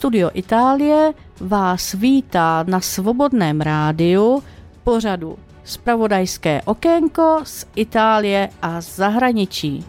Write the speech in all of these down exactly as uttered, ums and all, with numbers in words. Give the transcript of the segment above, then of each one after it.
Studio Itálie vás vítá na Svobodném rádiu pořadu Zpravodajské okénko z Itálie a z zahraničí.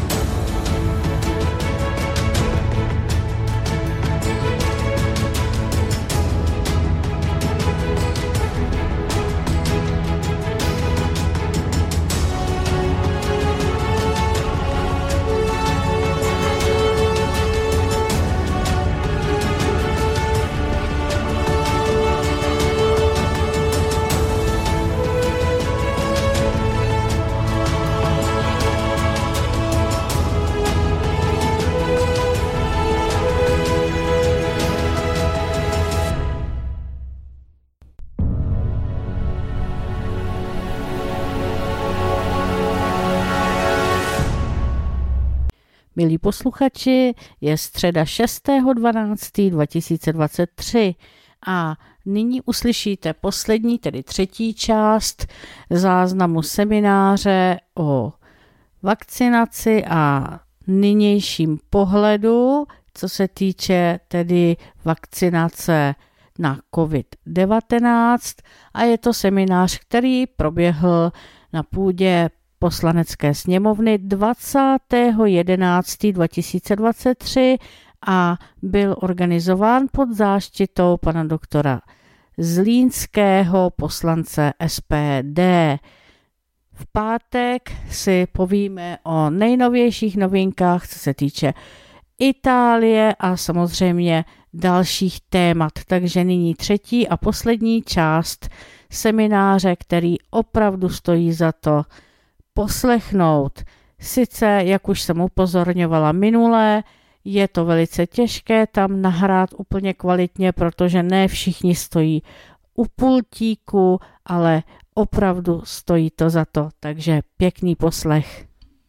Milí posluchači, je středa šestého dvanáctého dva tisíce dvacet tři a nyní uslyšíte poslední, tedy třetí část záznamu semináře o vakcinaci a nynějším pohledu, co se týče tedy vakcinace na covid devatenáct, a je to seminář, který proběhl na půdě Poslanecké sněmovny dvacátého jedenáctého dva tisíce dvacet tři a byl organizován pod záštitou pana doktora Zlínského, poslance S P D. V pátek si povíme o nejnovějších novinkách, co se týče Itálie a samozřejmě dalších témat. Takže nyní třetí a poslední část semináře, který opravdu stojí za to poslechnout. Sice, jak už jsem upozorňovala minule, je to velice těžké tam nahrát úplně kvalitně, protože ne všichni stojí u pultíku, ale opravdu stojí to za to, takže pěkný poslech.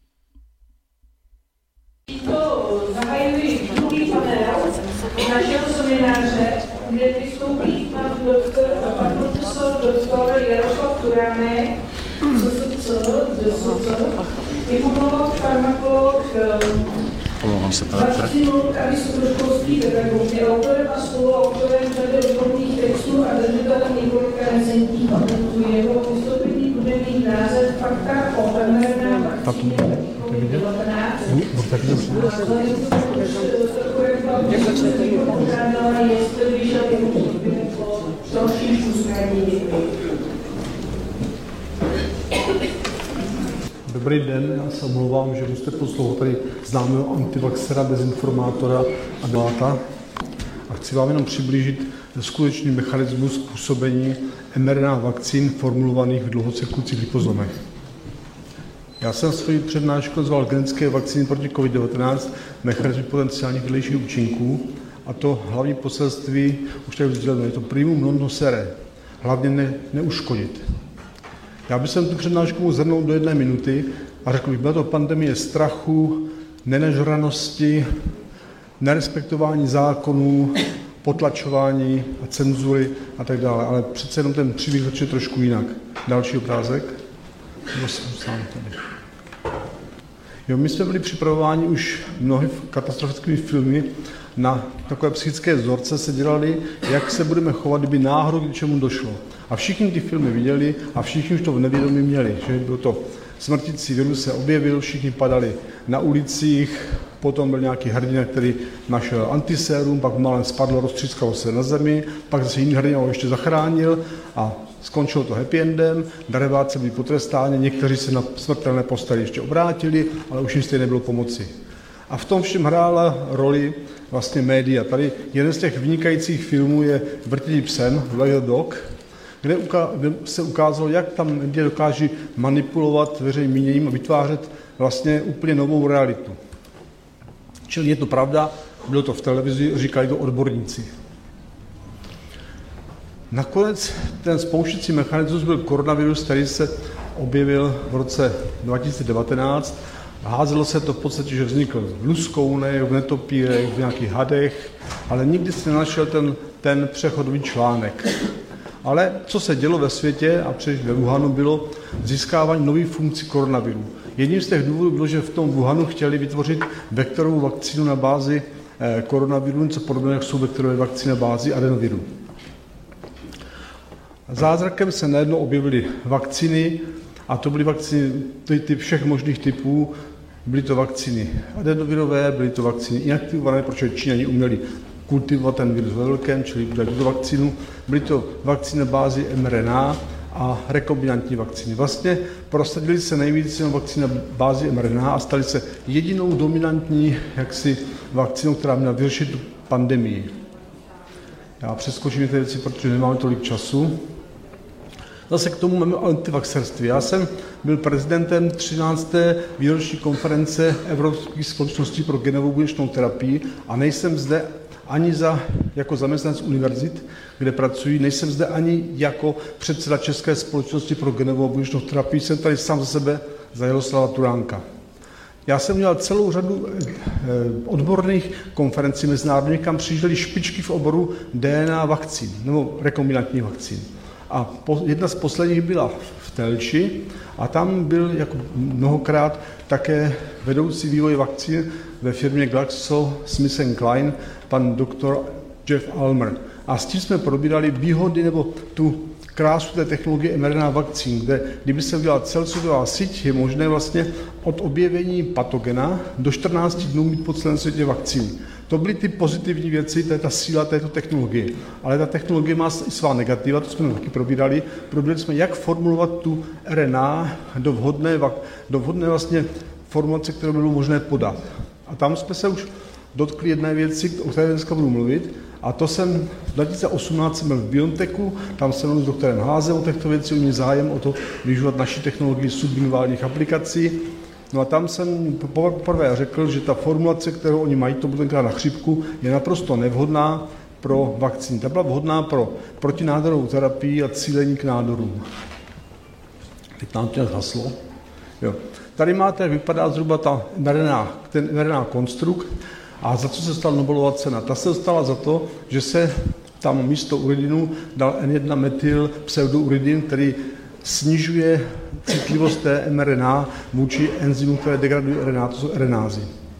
Zahajuji druhý panel našeho semináře, kde vystoupí pan doktor, pan profesor doktor Jaroslav Turánek, imunolog, farmakolog, vakcinolog a vysokoškolský pedagog, je autorem a spoluautorem řady odborných textů a držitelem několika recentních patentů. Jeho vystoupení bude mít název Fakta o em er en á vakcíně covid devatenáct. Dobrý den, já se omlouvám, že musíte poslouchat tady známého antivaxera, dezinformátora a deláta. A chci vám jenom přiblížit skutečný mechanismus působení em er en á vakcín formulovaných v dlouhocirkujících lipozomech. Já jsem svoji přednášku nazval genetické vakcíny proti covid devatenáct, mechanismy potenciálních vedlejších účinků, a to hlavní poselství už tady vzděleno, je to primum non nocere, hlavně ne, neuškodit. Já bych tu přednášku mohl zhrnout do jedné minuty a řekl bych, byla to pandemie strachu, nenažranosti, nerespektování zákonů, potlačování a cenzury a tak dále, ale přece jenom ten příběh začne trošku jinak. Další obrázek. Sám tady. Jo, my jsme byli připravováni už mnohy katastrofickými filmy na takové psychické vzorce, se dělali, jak se budeme chovat, kdyby náhodou k čemu došlo. A všichni ty filmy viděli a všichni už to v nevědomí měli. Že byl to smrtící virus se objevil, všichni padali na ulicích, potom byl nějaký hrdina, který našel antisérum, pak málem spadlo, roztřískalo se na zemi, pak zase jiný hrdina ho ještě zachránil a skončilo to happy endem, darebáci byli potrestáni, někteří se na smrtelné posteli ještě obrátili, ale už jim stejně nebylo pomoci. A v tom všem hrála roli vlastně média. Tady jeden z těch vynikajících filmů je Vrtění psem, Like a Dog, kde se ukázalo, jak tam média dokáží manipulovat veřejným míněním a vytvářet vlastně úplně novou realitu. Čili je to pravda, bylo to v televizi, říkali to odborníci. Nakonec ten spouštěcí mechanismus byl koronavirus, který se objevil v roce dva tisíce devatenáct. Házelo se to v podstatě, že vznikl v luskounech, v netopírech, v nějakých hadech, ale nikdy se nenašel ten, ten přechodový článek. Ale co se dělo ve světě, a především ve Wuhanu, bylo získávání nových funkcí koronaviru. Jedním z těch důvodů bylo, že v tom Wuhanu chtěli vytvořit vektorovou vakcínu na bázi koronaviru, něco podobného, jak jsou vektorové vakcíny na bázi adenoviru. Zázrakem se najednou objevily vakcíny, a to byly vakcíny ty všech možných typů. Byly to vakcíny adenovirové, byly to vakcíny inaktivované, protože Číňani uměli kultivovat ten virus ve velkém, čili udělali tuto vakcínu. Byly to vakcíny na bázi em er en á a rekombinantní vakcíny. Vlastně prosadili se nejvíc na vakcíny na bázi em er en á a stali se jedinou dominantní jaksi vakcínou, která měla vyřešit tu pandemii. Já přeskočím ty věci, protože nemáme tolik času. Zase k tomu máme antivaxerství. Já jsem byl prezidentem třinácté výroční konference Evropských společností pro genovou buněčnou terapii a nejsem zde ani za, jako zaměstnanec univerzit, kde pracuji, nejsem zde ani jako předseda České společnosti pro genovou buněčnou terapii, jsem tady sám za sebe za Jaroslava Turánka. Já jsem měl celou řadu odborných konferencí mezinárodních, kam přijížděly špičky v oboru D N A vakcín nebo rekombinantních vakcín. A po, jedna z posledních byla v Telči a tam byl jako mnohokrát také vedoucí vývoj vakcín ve firmě GlaxoSmithKline, pan doktor Jeff Almer. A s tím jsme probírali výhody nebo tu krásu té technologie em er en á vakcín, kde kdyby se udělala celosvětová síť, je možné vlastně od objevení patogena do čtrnáct dnů mít po celém světě vakcíny. To byly ty pozitivní věci, to je ta síla této technologie. Ale ta technologie má i svá negativa, to jsme taky probírali. Probírali jsme, jak formulovat tu er en á do vhodné, do vhodné vlastně formulace, kterou bylo možné podat. A tam jsme se už dotkli jedné věci, o které dneska budu mluvit, a to jsem v dva tisíce osmnáct jsem byl v Biontechu, tam jsem mluvil s doktorem Házem o těchto věcí, u mě zájem o to využívat naši technologii sublinguálních aplikací. No a tam jsem poprvé řekl, že ta formulace, kterou oni mají, to bude tenkrát na chřipku, je naprosto nevhodná pro vakcíny. Ta byla vhodná pro protinádorovou terapii a cílení k nádorům. Teď nám to haslo. Jo. Tady máte, jak vypadá zhruba ta em er en á, ten em er en á konstrukt. A za co se stala Nobelova cena? Ta se dostala za to, že se tam místo uridinu dal en jedna metyl pseudouridin, který snižuje citlivost té em er en á vůči enzymům, které degradují er en á, to jsou erenázy.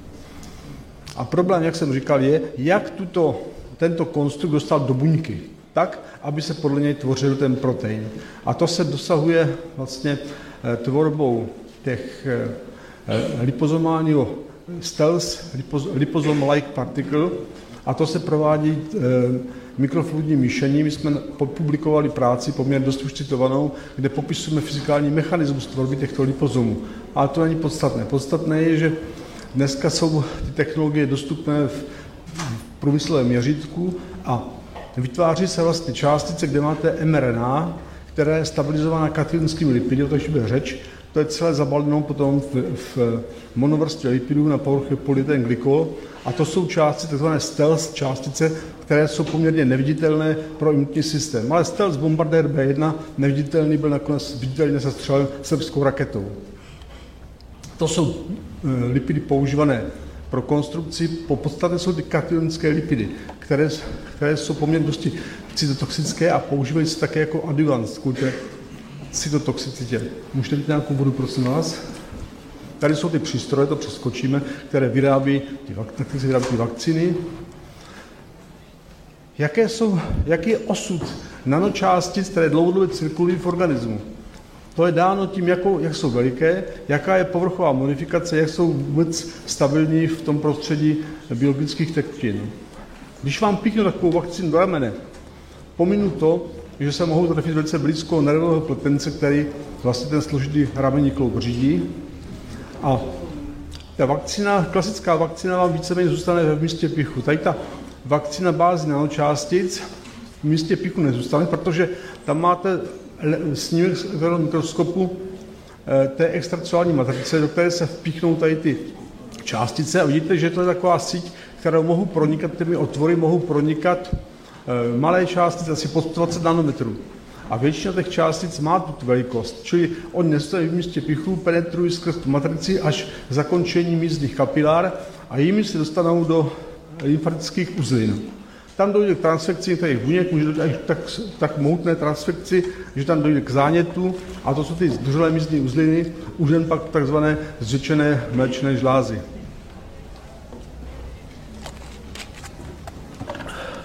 A problém, jak jsem říkal, je, jak tuto, tento konstrukt dostat do buňky, tak, aby se podle něj tvořil ten protein. A to se dosahuje vlastně tvorbou těch lipozomálního stealth liposome-like particle, a to se provádí e, mikrofluidní míšení. My jsme publikovali práci poměrně dost už citovanou, kde popisujeme fyzikální mechanismus tvorby těchto lipozomů. Ale to není podstatné. Podstatné je, že dneska jsou ty technologie dostupné v průmyslovém měřítku a vytváří se vlastně částice, kde máte em er en á, která je stabilizovaná kationskými lipidy, o tom ještě bude řeč. To je celé zabaleno potom v, v monovrstvě lipidů na povrchu polyeten glykol a to jsou částice, tzv. stealth částice, které jsou poměrně neviditelné pro imunitní systém. Ale stealth bombardér bé jedna neviditelný byl nakonec viditelně sestřelen srbskou raketou. To jsou e, lipidy používané pro konstrukci, po podstatě jsou ty kationické lipidy, které, které jsou poměrně dosti cytotoxické a používají se také jako adjuvant kvůli té cytotoxicitě. Můžete mít nějakou vodu, prosím vás? Tady jsou ty přístroje, to přeskočíme, které vyrábí ty, vak- vyrábí ty vakcíny. Jaké jsou, jaký je osud nanočástic, které dlouhodobě cirkulují v organismu? To je dáno tím, jakou, jak jsou veliké, jaká je povrchová modifikace, jak jsou vůbec stabilní v tom prostředí biologických tekutin. Když vám píchnu takovou vakcínu do ramene, pominu to, že se mohou trefit velice blízko nervového pletence, který vlastně ten složitý ramenní kloub řídí. A ta vakcína, klasická vakcína vám víceméně zůstane v místě pichu. Tady ta vakcína bázi nanočástic v místě pichu nezůstane, protože tam máte snímek z mikroskopu té extracelulární matrice, do které se vpíchnou tady ty částice a vidíte, že to je taková síť, kterou mohou pronikat, těmi otvory mohou pronikat malé částice, asi pod dvacet nanometrů. A většina těch částic má tu velikost, čili oni nestojí v místě pichu, penetrují skrz tu matrici až k zakončení místních kapilár a jimi se dostanou do lymfatických uzlin. Tam dojde k transfekci některých buněk, může dojít až tak, tak mohutné transfekci, že tam dojde k zánětu a to jsou ty združené místní uzliny, už jen pak takzvané zřečené mléčné žlázy.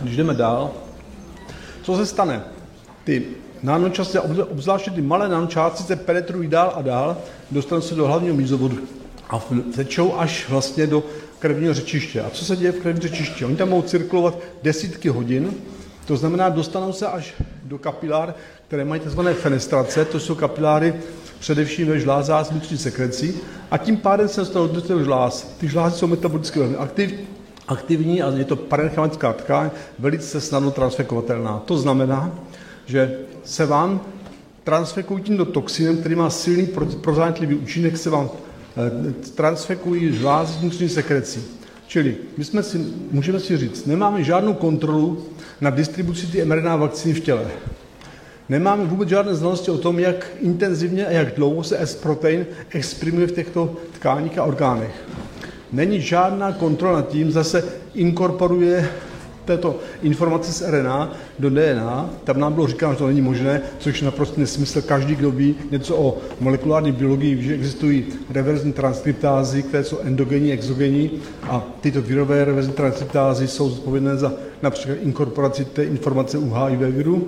Když jdeme dál, co se stane? Ty nanočástice, obzvláště ty malé nanočástice, penetrují dál a dál, dostanou se do hlavního mízovodu a tečou až vlastně do krevního řečiště. A co se děje v krevním řečišti? Oni tam mohou cirkulovat desítky hodin, to znamená, dostanou se až do kapilár, které mají tzv. Fenestrace, to jsou kapiláry především ve žlázách s vnitřní sekrecí, a tím pádem se dostanou do těch žláz. Ty žlázy jsou metabolicky velmi aktiv, aktivní a je to parenchymická tkáň, velice snadno transfekovatelná. To znamená, že se vám transfekují tímto toxinem, který má silný prozánětlivý účinek, se vám transfekují žlázy vnitřní sekrecí. Čili my jsme si, můžeme si říct, nemáme žádnou kontrolu nad distribucí ty em er en á vakcíny v těle. Nemáme vůbec žádné znalosti o tom, jak intenzivně a jak dlouho se S-protein exprimuje v těchto tkáních a orgánech. Není žádná kontrola nad tím, zase inkorporuje této informace z er en á do dé en á. Tam nám bylo říkáno, že to není možné, což je naprosto nesmysl. Každý, kdo ví něco o molekulární biologii, ví, že existují reverzní transkriptázy, které jsou endogenní, exogenní, a tyto virové reverzní transkriptázy jsou zodpovědné za například inkorporaci té informace u há í vé viru.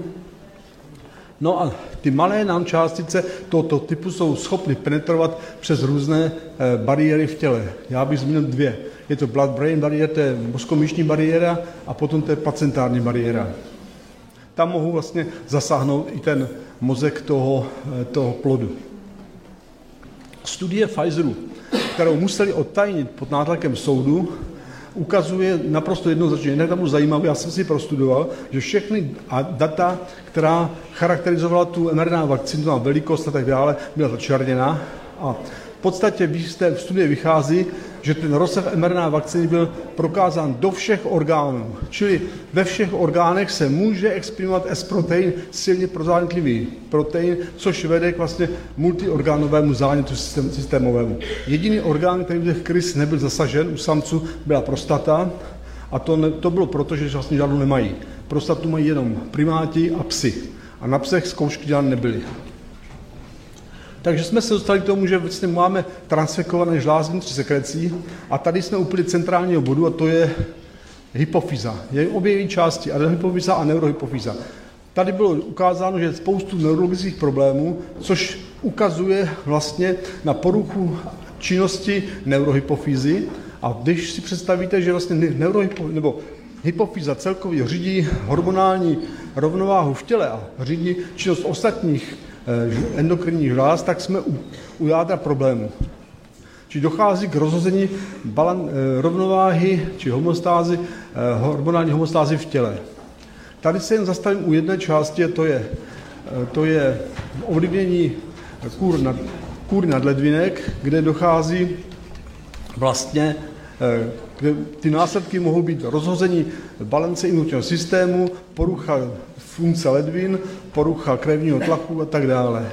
No a ty malé nanočástice tohoto typu jsou schopny penetrovat přes různé e, bariéry v těle. Já bych zmínil dvě. Je to blood-brain bariéra, to je mozkomyšní bariéra, a potom to je placentární bariéra. Tam mohou vlastně zasáhnout i ten mozek toho, e, toho plodu. Studie Pfizeru, kterou museli odtajnit pod nátlakem soudu, ukazuje naprosto jednoznačně, jinak tam bylo zajímavé, já jsem si prostudoval, že všechny data, která charakterizovala tu em er en á vakcínu, na velikost a tak dále, byla začerněná, a v podstatě z té studie vychází, že ten rozsah em er en á vakcíny byl prokázán do všech orgánů. Čili ve všech orgánech se může exprimovat S-protein, silně prozánětlivý protein, což vede k vlastně multiorgánovému zánětu systémovému. Jediný orgán, který v krys nebyl zasažen u samců, byla prostata, a to, ne, to bylo proto, že vlastně žádnou nemají. Prostatu mají jenom primáti a psi. A na psech zkoušky dělané nebyly. Takže jsme se dostali k tomu, že vlastně máme transfekované žlázy vnitřní sekrecí, a tady jsme úplně centrálního bodu, a to je hypofýza. Je obě její části, adenohypofýza a neurohypofýza. Tady bylo ukázáno, že je spoustu neurologických problémů, což ukazuje vlastně na poruchu činnosti neurohypofýzy. A když si představíte, že vlastně neurohypo, nebo hypofýza celkově řídí hormonální rovnováhu v těle a řídí činnost ostatních endokrinních žláz, tak jsme u, u jádra problému. Či dochází k rozhození balan, rovnováhy či homostázy, hormonální homostázy v těle. Tady se jen zastavím u jedné části, to je, to je ovlivnění kůr nad, kůry nadledvinek, kde dochází vlastně, kde ty následky mohou být rozhození balance imunitního systému, porucha funkce ledvin, porucha krevního tlaku a tak dále.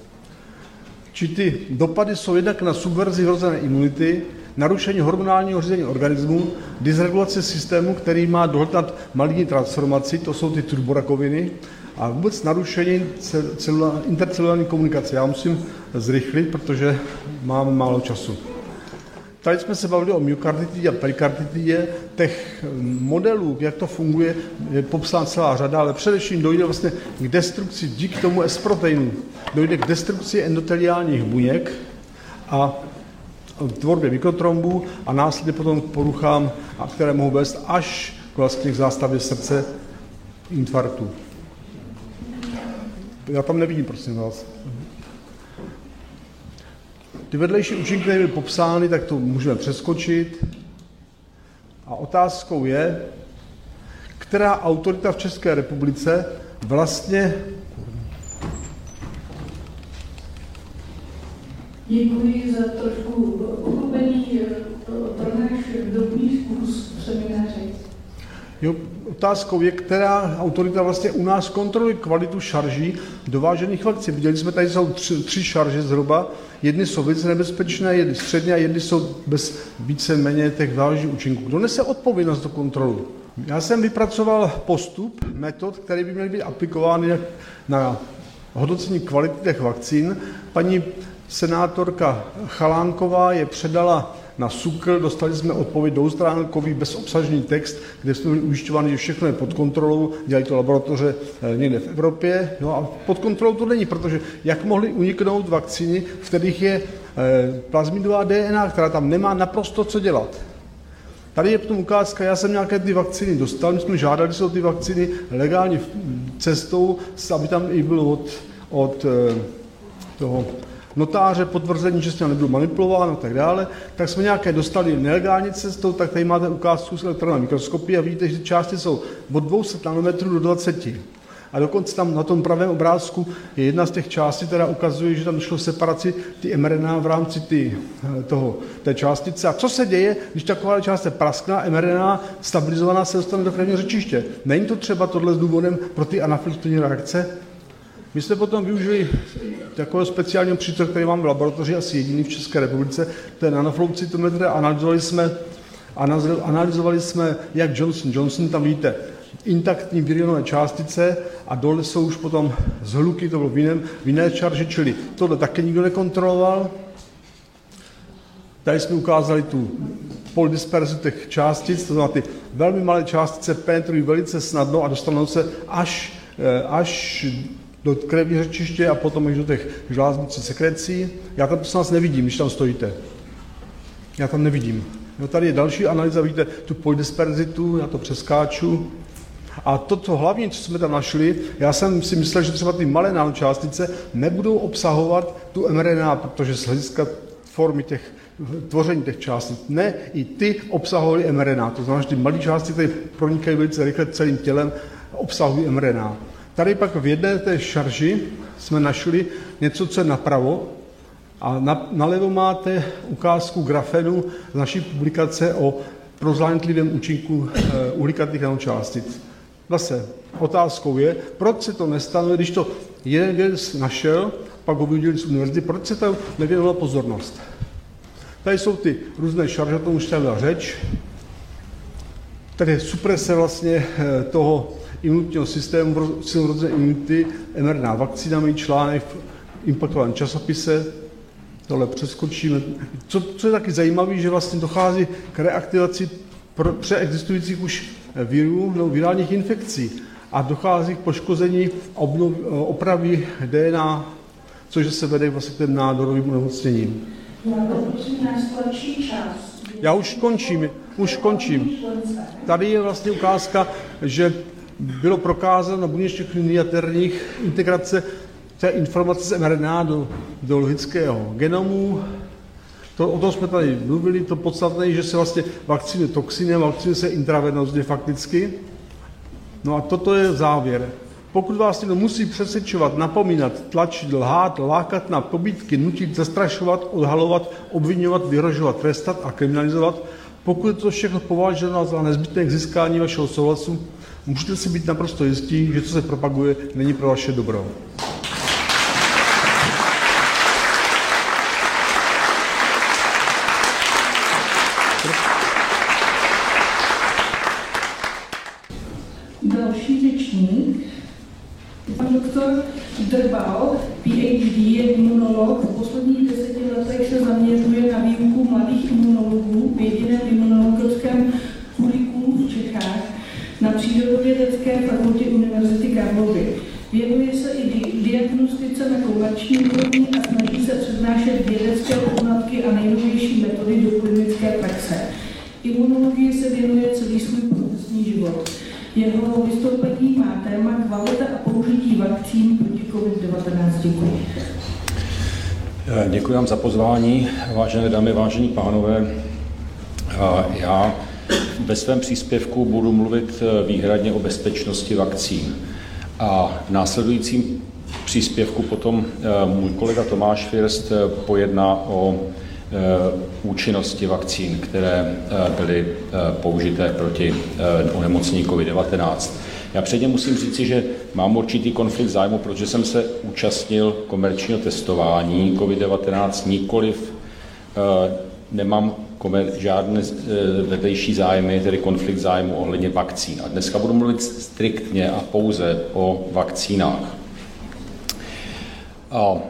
Či ty dopady jsou jednak na subverzi vrozené imunity, narušení hormonálního řízení organismu, dysregulace systému, který má dohled nad maligní transformací, to jsou ty turborakoviny, a vůbec narušení intercelulární komunikace. Já musím zrychlit, protože mám málo času. Tady jsme se bavili o myokarditidě a perikarditidě. Těch modelů, jak to funguje, je popsána celá řada, ale především dojde vlastně k destrukci díky tomu S-proteinu. Dojde k destrukci endoteliálních buněk a tvorbě mikrotrombů a následně potom k poruchám, které mohou vést až vlastně k zástavě srdce, infarktu. Já tam nevidím, prosím vás. Ty vedlejší účinky, které byly popsány, tak to můžeme přeskočit. A otázkou je, která autorita v České republice vlastně... Děkuji za trošku uchopení pro náš dobrý vkus semináře. Jo, otázkou je, která autorita vlastně u nás kontroluje kvalitu šarží dovážených vakcín. Viděli jsme, tady jsou tři, tři šarže zhruba. Jedny jsou velice nebezpečné, jedny středně a jedny jsou bez více méně těch vážných účinků. Kdo nese odpovědnost do kontrolu? Já jsem vypracoval postup, metod, které by měly být aplikovány na hodnocení kvality těch vakcín. Paní senátorka Chalánková je předala na SÚKL, dostali jsme odpověď dvoustránkový bezobsažný text, kde jsme byli ujišťováni, že všechno je pod kontrolou, dělají to laboratoře někde v Evropě. No a pod kontrolou to není, protože jak mohly uniknout vakcíny, v kterých je plazmidová D N A, která tam nemá naprosto co dělat. Tady je potom ukázka, já jsem nějaké ty vakcíny dostal, my jsme žádali se o ty vakcíny legální cestou, aby tam i bylo od, od toho notáře potvrzení, že s tím nebylo manipulováno a tak dále, tak jsme nějaké dostali nelegální cestou, tak tady máte ukázku z elektronové mikroskopie a vidíte, že části jsou od dvou set nanometrů do dvacet. A dokonce tam na tom pravém obrázku je jedna z těch částí, která ukazuje, že tam došlo separaci ty mRNA v rámci ty, toho, té částice. A co se děje, když taková část je praskná, mRNA stabilizovaná se dostane do krevního řečiště? Není to třeba tohle s důvodem pro ty anafylaktické reakce? My jsme potom využili takového speciálního přístroje, který máme v laboratoři, asi jediný v České republice, to je nanoflow-cytometr, a analyzovali jsme, analyzovali jsme jak Johnson Johnson, tam vidíte intaktní virionové částice a dole jsou už potom zhluky, to bylo v, jiném, v jiné čarži, čili tohle také nikdo nekontroloval. Tady jsme ukázali tu polydisperzi těch částic, to znamená ty velmi malé částice penetrují velice snadno a dostanou se až, až do krevního řečiště a potom až do těch žláznicí sekrecí. Já tam to nás nevidím, když tam stojíte. Já tam nevidím. No, tady je další analýza, vidíte tu polydisperzitu, já to přeskáču. A to, co hlavní, co jsme tam našli, já jsem si myslel, že třeba ty malé nanočástice nebudou obsahovat tu mRNA, protože z hlediska formy těch, tvoření těch částic. Ne, i ty obsahovaly mRNA. To znamená, že ty malé částice, které pronikají velice rychle celým tělem, obsahují mRNA. Tady pak v jedné té šarži jsme našli něco, co je napravo, a na, nalevo máte ukázku grafenu z naší publikace o prozánětlivém účinku e, uhlikatých nanočástic. Zase otázkou je, proč se to nestane, když to jeden věc našel, pak ho vyudělili z univerzity, proč se to nevěnovala pozornost. Tady jsou ty různé šarže, o tom už byla řeč. Tady je suprese vlastně toho imunitního systému, silnorodzené imunity, mRNA vakcínami, článek v impactovaném časopise. Tohle přeskočíme. Co, co je taky zajímavé, že vlastně dochází k reaktivaci přeexistujících už virů nebo virálních infekcí a dochází k poškození obnov, opravy D N A, což se vede vlastně k těm nádorovým onemocněním. Já už končím, už končím. Tady je vlastně ukázka, že bylo prokázáno na buněčných miniatérních integrace té informace z mRNA do, do logického genomu. To, o tom jsme tady mluvili, to podstatné je, že se vlastně vakcíny toxiny, vakcíny se intravenózně fakticky. No a toto je závěr. Pokud vás někdo musí přesvědčovat, napomínat, tlačit, lhát, lákat na pobídky, nutit, zastrašovat, odhalovat, obvinovat, vyhrožovat, trestat a kriminalizovat, pokud je to všechno považováno za nezbytné k získání vašeho souhlasu, můžete si být naprosto jistí, že co se propaguje, není pro vaše dobro. Další řečník, pan doktor Drbal, P H D, je imunolog. V posledních deseti letech se zaměřuje na výuku mladých imunologů v jediném imunologickém curriculu v Čechách na Přírodovědecké fakultě Univerzity Karlovy. Věnuje se i di- diagnostice na komerční úrovni a snaží se přednášet vědecké poznatky a nejnovější metody do klinické praxe. Imunologie se věnuje celý svůj profesní život. Jeho vystoupení má téma kvalita a použití vakcín proti COVID devatenáct. Děkuji. Děkuji vám za pozvání, vážené dámy, vážení pánové. Já ve svém příspěvku budu mluvit výhradně o bezpečnosti vakcín. A v následujícím příspěvku potom můj kolega Tomáš First pojedná o účinnosti vakcín, které byly použité proti onemocnění COVID devatenáct. Já předně musím říci, že mám určitý konflikt zájmu, protože jsem se účastnil komerčního testování COVID devatenáct, nikoliv nemám komer- žádné vedlejší zájmy, tedy konflikt zájmu ohledně vakcín. A dneska budu mluvit striktně a pouze o vakcínách. A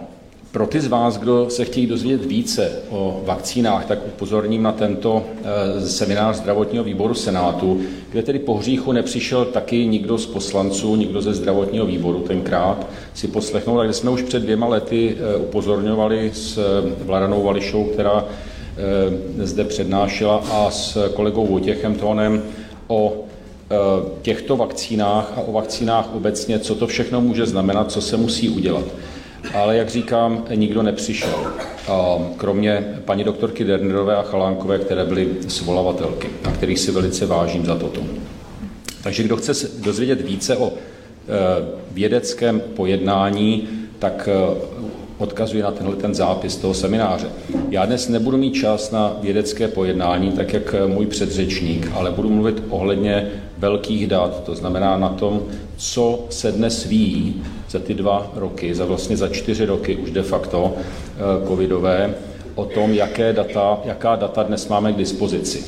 Pro ty z vás, kdo se chtějí dozvědět více o vakcínách, tak upozorním na tento seminář zdravotního výboru Senátu, kde tedy po hříchu nepřišel taky nikdo z poslanců, nikdo ze zdravotního výboru tenkrát si poslechnout, kde jsme už před dvěma lety upozorňovali s Vladanou Vališou, která zde přednášela, a s kolegou Vojtěchem Tónem o těchto vakcínách a o vakcínách obecně, co to všechno může znamenat, co se musí udělat. Ale jak říkám, nikdo nepřišel, kromě paní doktorky Dernerové a Chalánkové, které byly svolavatelky, na kterých si velice vážím za toto. Takže kdo chce se dozvědět více o vědeckém pojednání, tak odkazuji na tenhle ten zápis toho semináře. Já dnes nebudu mít čas na vědecké pojednání, tak jak můj předřečník, ale budu mluvit ohledně velkých dat, to znamená na tom, co se dnes ví za ty dva roky, za vlastně za čtyři roky už de facto covidové, o tom, jaké data, jaká data dnes máme k dispozici.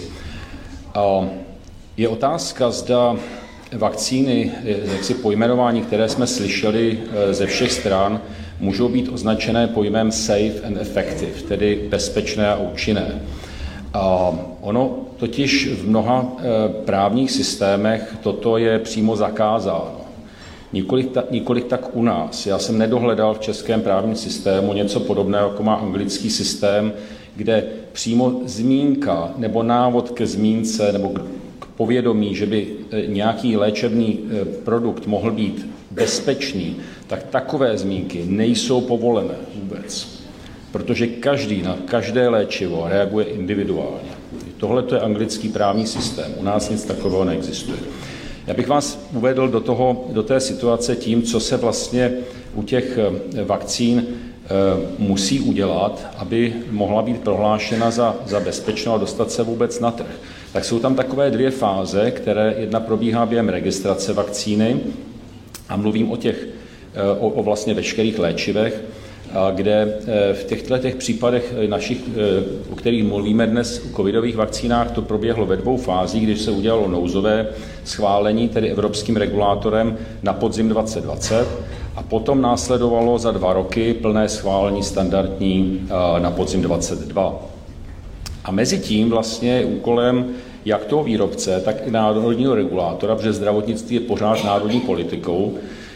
Je otázka, zda vakcíny, jaksi pojmenování, které jsme slyšeli ze všech stran, můžou být označené pojmem safe and effective, tedy bezpečné a účinné. A ono totiž v mnoha právních systémech toto je přímo zakázáno. Několik, ta, několik tak u nás. Já jsem nedohledal v českém právním systému něco podobného, jako má anglický systém, kde přímo zmínka nebo návod ke zmínce nebo k povědomí, že by nějaký léčebný produkt mohl být bezpečný, tak takové zmínky nejsou povolené vůbec. Protože každý na každé léčivo reaguje individuálně. Tohle to je anglický právní systém. U nás nic takového neexistuje. Já bych vás uvedl do, toho, do té situace tím, co se vlastně u těch vakcín musí udělat, aby mohla být prohlášena za, za bezpečnou a dostat se vůbec na trh. Tak jsou tam takové dvě fáze, které jedna probíhá během registrace vakcíny a mluvím o těch, o, o vlastně veškerých léčivech, kde v těchto těch případech našich, o kterých mluvíme dnes, u covidových vakcínách, to proběhlo ve dvou fázích, když se udělalo nouzové schválení, tedy evropským regulátorem na podzim dvacet dvacet, a potom následovalo za dva roky plné schválení standardní na podzim dvacet dva. A mezi tím vlastně je úkolem jak toho výrobce, tak i národního regulátora, protože zdravotnictví je pořád národní politikou,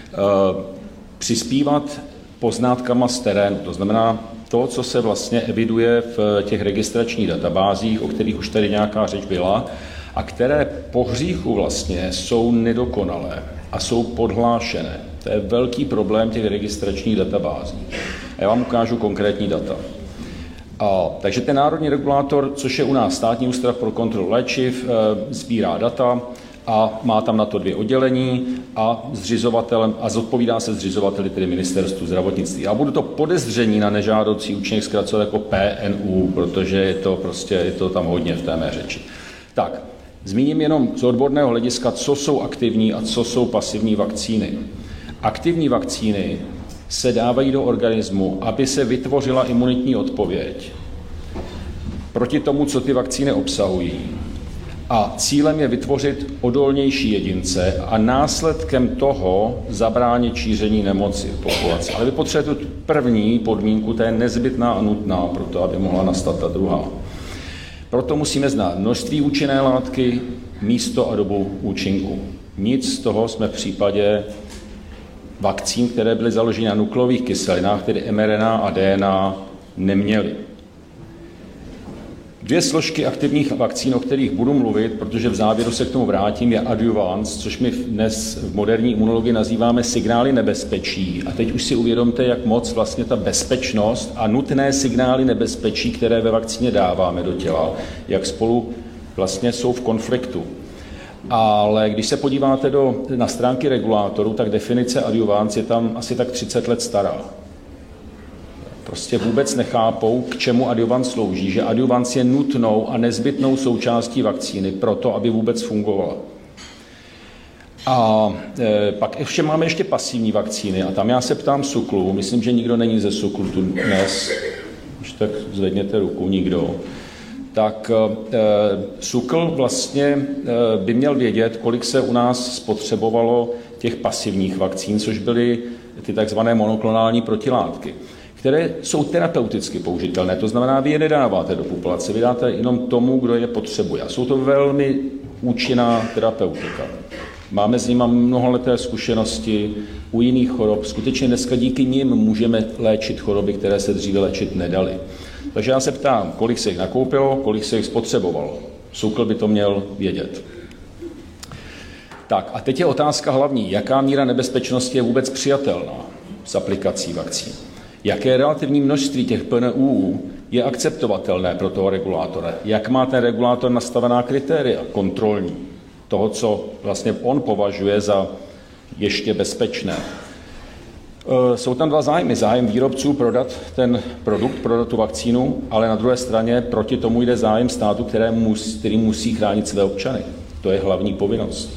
přispívat poznátkama z terénu. To znamená to, co se vlastně eviduje v těch registračních databázích, o kterých už tady nějaká řeč byla, a které po hříchu vlastně jsou nedokonalé a jsou podhlášené. To je velký problém těch registračních databází. A já vám ukážu konkrétní data. A, takže ten národní regulátor, což je u nás Státní ústav pro kontrolu léčiv, e, sbírá data a má tam na to dvě oddělení a zřizovatelem a zodpovídá se zřizovateli, tedy Ministerstvu zdravotnictví. A budu to podezření na nežádoucí účinek zkracovat jako P N U, protože je to prostě je to tam hodně v té mé řeči. Tak, zmíním jenom z odborného hlediska, co jsou aktivní a co jsou pasivní vakcíny. Aktivní vakcíny se dávají do organismu, aby se vytvořila imunitní odpověď proti tomu, co ty vakcíny obsahují. A cílem je vytvořit odolnější jedince a následkem toho zabránit šíření nemoci v populaci. Ale vy potřebujete tu první podmínku, ta je nezbytná a nutná pro to, aby mohla nastat ta druhá. Proto musíme znát množství účinné látky, místo a dobu účinku. Nic z toho jsme v případě vakcín, které byly založeny na nukleových kyselinách, tedy em er en á a dé en á, neměli. Dvě složky aktivních vakcín, o kterých budu mluvit, protože v závěru se k tomu vrátím, je adjuvans, což my dnes v moderní imunologii nazýváme signály nebezpečí. A teď už si uvědomte, jak moc vlastně ta bezpečnost a nutné signály nebezpečí, které ve vakcíně dáváme do těla, jak spolu vlastně jsou v konfliktu. Ale když se podíváte do, na stránky regulátorů, tak definice adjuvans je tam asi tak třicet let stará. Prostě vůbec nechápou, k čemu adjuvans slouží, že adjuvans je nutnou a nezbytnou součástí vakcíny proto, aby vůbec fungovala. A e, pak ještě máme ještě pasivní vakcíny a tam já se ptám SÚKLu, myslím, že nikdo není ze SÚKLu tu dnes, už tak zvedněte ruku, nikdo. Tak e, SÚKL vlastně e, by měl vědět, kolik se u nás spotřebovalo těch pasivních vakcín, což byly ty takzvané monoklonální protilátky, které jsou terapeuticky použitelné. To znamená, vy je nedáváte do populace, vy dáte jenom tomu, kdo je potřebuje. A jsou to velmi účinná terapeutika. Máme s nimi mnohaleté zkušenosti u jiných chorob. Skutečně dneska díky nim můžeme léčit choroby, které se dříve léčit nedaly. Takže já se ptám, kolik se jich nakoupilo, kolik se jich spotřebovalo. SÚKL by to měl vědět. Tak a teď je otázka hlavní, jaká míra nebezpečnosti je vůbec přijatelná s aplikací vakcín. Jaké relativní množství těch P N U je akceptovatelné pro toho regulátora? Jak má ten regulátor nastavená kritéria kontrolní toho, co vlastně on považuje za ještě bezpečné? Jsou tam dva zájmy. Zájem výrobců prodat ten produkt, prodat tu vakcínu, ale na druhé straně proti tomu jde zájem státu, které mus, který musí chránit své občany. To je hlavní povinnost.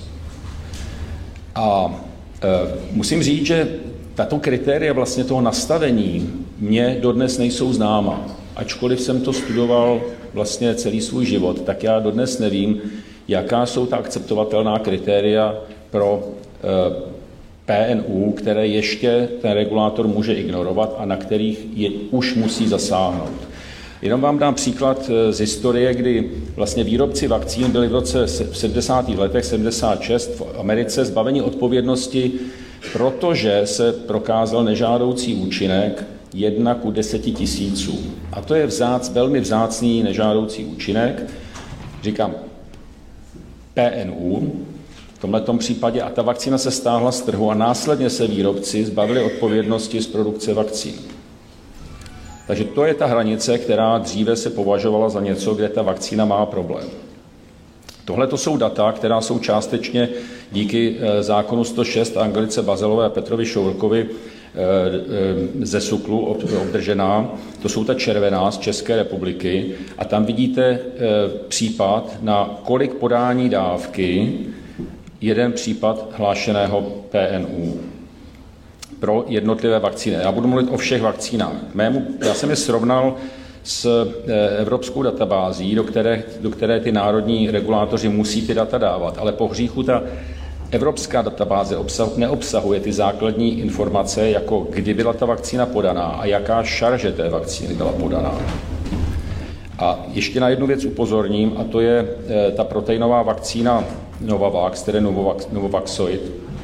A e, musím říct, že tato kritéria vlastně toho nastavení mě dodnes nejsou známa. Ačkoliv jsem to studoval vlastně celý svůj život, tak já dodnes nevím, jaká jsou ta akceptovatelná kritéria pro e, P N U, které ještě ten regulátor může ignorovat a na kterých je, už musí zasáhnout. Jenom vám dám příklad z historie, kdy vlastně výrobci vakcín byli v roce v sedmdesátých letech sedmdesát šest v Americe zbaveni odpovědnosti, protože se prokázal nežádoucí účinek jedna ku deseti tisícům. A to je vzác, velmi vzácný nežádoucí účinek, říkám P N U, v tomhletom případě, a ta vakcína se stáhla z trhu a následně se výrobci zbavili odpovědnosti z produkce vakcín. Takže to je ta hranice, která dříve se považovala za něco, kde ta vakcína má problém. Tohle to jsou data, která jsou částečně díky zákonu sto šest Angelice Bazelové a Petrovi Šourkovi ze SÚKLu obdržená. To jsou ta červená z České republiky a tam vidíte případ, na kolik podání dávky jeden případ hlášeného P N U pro jednotlivé vakcíny. Já budu mluvit o všech vakcínách. Mému, já jsem je srovnal s evropskou databází, do které, do které ty národní regulátoři musí ty data dávat, ale po hříchu ta evropská databáze obsah, neobsahuje ty základní informace, jako kdy byla ta vakcína podaná a jaká šarže té vakcíny byla podaná. A ještě na jednu věc upozorním, a to je e, ta proteinová vakcína Novavax, tedy Novavax, Novavaxoid.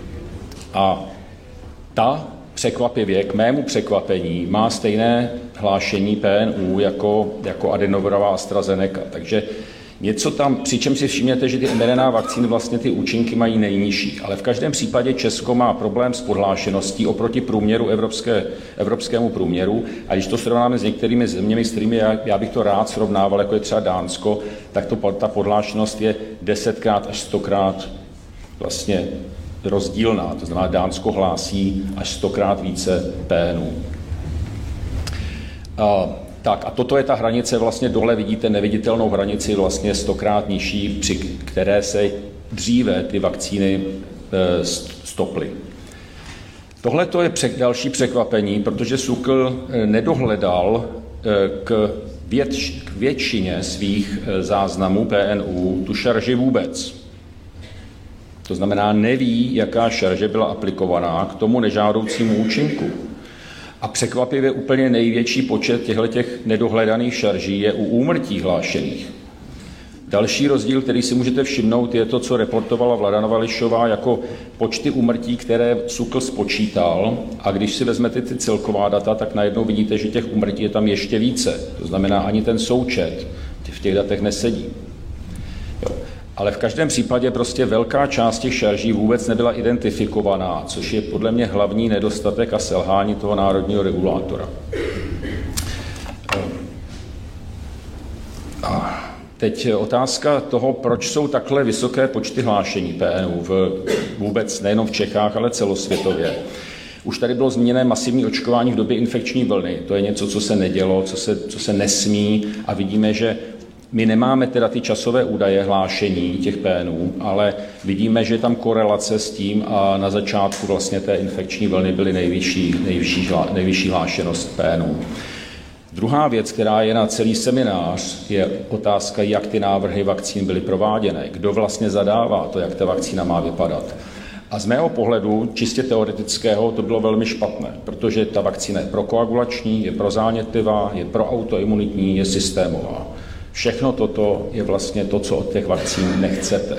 A ta překvapivě, k mému překvapení, má stejné hlášení P N U jako, jako adenovirová AstraZeneca. Takže něco tam, přičem si všimněte, že ty em R N A vakcíny vlastně ty účinky mají nejnižší. Ale v každém případě Česko má problém s podhlášeností oproti průměru evropské, evropskému průměru. A když to srovnáme s některými zeměmi, s kterými já, já bych to rád srovnával, jako je třeba Dánsko, tak to, ta podhlášenost je desetkrát až stokrát vlastně rozdílná. To znamená, Dánsko hlásí až stokrát více P N U. A, tak a toto je ta hranice, vlastně dole vidíte neviditelnou hranici, vlastně stokrát nižší, při které se dříve ty vakcíny e, stoply. Tohle to je přek, další překvapení, protože SÚKL nedohledal e, k, větš, k většině svých e, záznamů P N U tu šarži vůbec. To znamená, neví, jaká šarže byla aplikovaná k tomu nežádoucímu účinku. A překvapivě úplně největší počet těchto nedohledaných šarží je u úmrtí hlášených. Další rozdíl, který si můžete všimnout, je to, co reportovala Vlada Novališová jako počty úmrtí, které SÚKL spočítal. A když si vezmete ty celková data, tak najednou vidíte, že těch úmrtí je tam ještě více. To znamená, ani ten součet v těch datech nesedí. Jo. Ale v každém případě prostě velká část těch šarží vůbec nebyla identifikovaná, což je podle mě hlavní nedostatek a selhání toho národního regulátora. A teď otázka toho, proč jsou takhle vysoké počty hlášení P N U v, vůbec nejenom v Čechách, ale celosvětově. Už tady bylo zmíněné masivní očkování v době infekční vlny. To je něco, co se nedělo, co se, co se nesmí a vidíme, že my nemáme teda ty časové údaje hlášení těch P N U, ale vidíme, že je tam korelace s tím a na začátku vlastně té infekční vlny byly nejvyšší, nejvyšší, nejvyšší hlášenost P N U. Druhá věc, která je na celý seminář, je otázka, jak ty návrhy vakcín byly prováděné. Kdo vlastně zadává to, jak ta vakcína má vypadat. A z mého pohledu, čistě teoretického, to bylo velmi špatné, protože ta vakcína je prokoagulační, je prozánětlivá, je proautoimunitní, je systémová. Všechno toto je vlastně to, co od těch vakcín nechcete.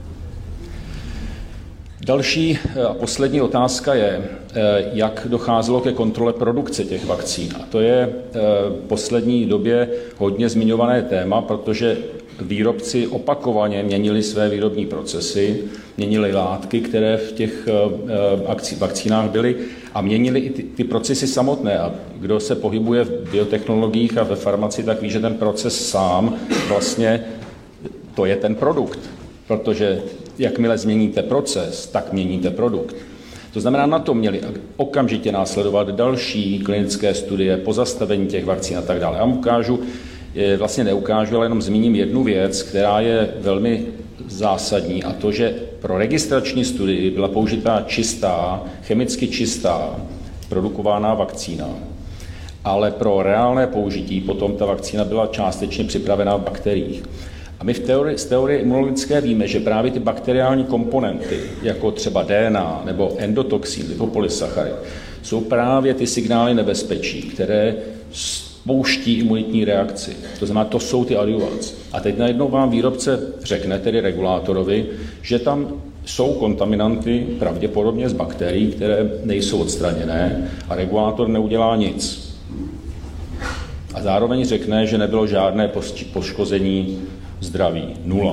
Další a poslední otázka je, jak docházelo ke kontrole produkce těch vakcín. A to je v poslední době hodně zmiňované téma, protože výrobci opakovaně měnili své výrobní procesy, měnili látky, které v těch vakcínách byly, a měnili i ty, ty procesy samotné. A kdo se pohybuje v biotechnologiích a ve farmacii, tak ví, že ten proces sám vlastně to je ten produkt, protože jakmile změníte proces, tak měníte produkt. To znamená, na to měli okamžitě následovat další klinické studie, pozastavení těch vakcín a tak dále. Já vám ukážu, vlastně neukážu, ale jenom zmíním jednu věc, která je velmi zásadní, a to, že pro registrační studii byla použitá čistá, chemicky čistá, produkovaná vakcína, ale pro reálné použití potom ta vakcína byla částečně připravená v bakteriích. A my v teorii, z teorie imunologické víme, že právě ty bakteriální komponenty, jako třeba D N A nebo endotoxin, lipopolysacharid, jsou právě ty signály nebezpečí, které spouští imunitní reakci. To znamená, to jsou ty adjuvants. A teď najednou vám výrobce řekne, tedy regulátorovi, že tam jsou kontaminanty pravděpodobně z bakterií, které nejsou odstraněné, a regulátor neudělá nic. A zároveň řekne, že nebylo žádné poškození zdraví. Nula.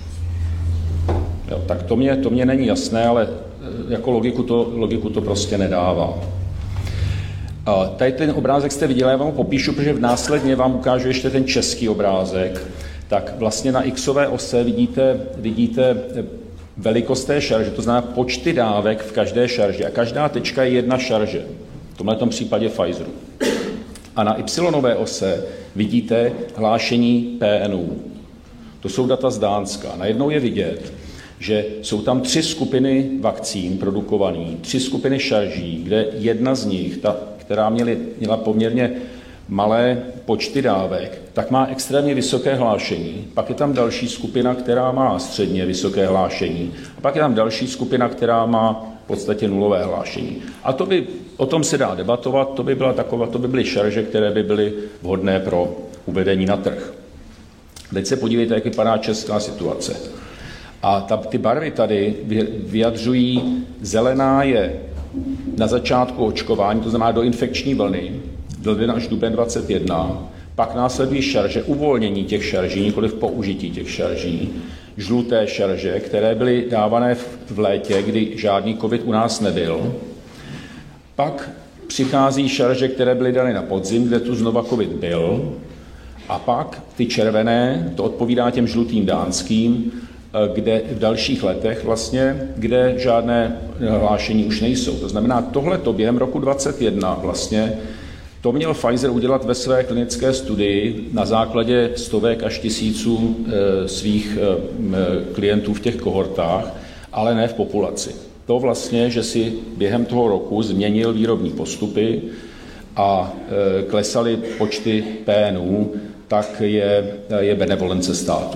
Jo, tak to mě, to mě není jasné, ale jako logiku to, logiku to prostě nedává. A tady ten obrázek jste viděli, já vám ho popíšu, protože v následně vám ukážu ještě ten český obrázek. Tak vlastně na xové ose vidíte, vidíte velikost té šarže, to znamená počty dávek v každé šarži. A každá tečka je jedna šarže. V tomto případě Pfizeru. A na y-ové ose vidíte hlášení P N U. To jsou data z Dánska. Najednou je vidět, že jsou tam tři skupiny vakcín produkovaných, tři skupiny šarží, kde jedna z nich, ta, která měly, měla poměrně malé počty dávek, tak má extrémně vysoké hlášení. Pak je tam další skupina, která má středně vysoké hlášení. A pak je tam další skupina, která má v podstatě nulové hlášení. A to by, o tom se dá debatovat, to by, byla taková, to by byly šarže, které by byly vhodné pro uvedení na trh. Teď se podívejte, jak vypadá česká situace. A ta, ty barvy tady vyjadřují, zelená je na začátku očkování, to znamená do infekční vlny, do až duben dvacet jedna, pak následují šarže, uvolnění těch šarží, nikoliv použití těch šarží, žluté šarže, které byly dávané v létě, kdy žádný covid u nás nebyl. Pak přichází šarže, které byly dány na podzim, kde tu znova covid byl. A pak ty červené, to odpovídá těm žlutým dánským, kde v dalších letech vlastně, kde žádné hlášení už nejsou. To znamená, tohleto během roku dvacet jedna vlastně, to měl Pfizer udělat ve své klinické studii na základě stovek až tisíců e, svých e, klientů v těch kohortách, ale ne v populaci. To vlastně, že si během toho roku změnil výrobní postupy a e, klesaly počty P N U, tak je, je benevolence státu.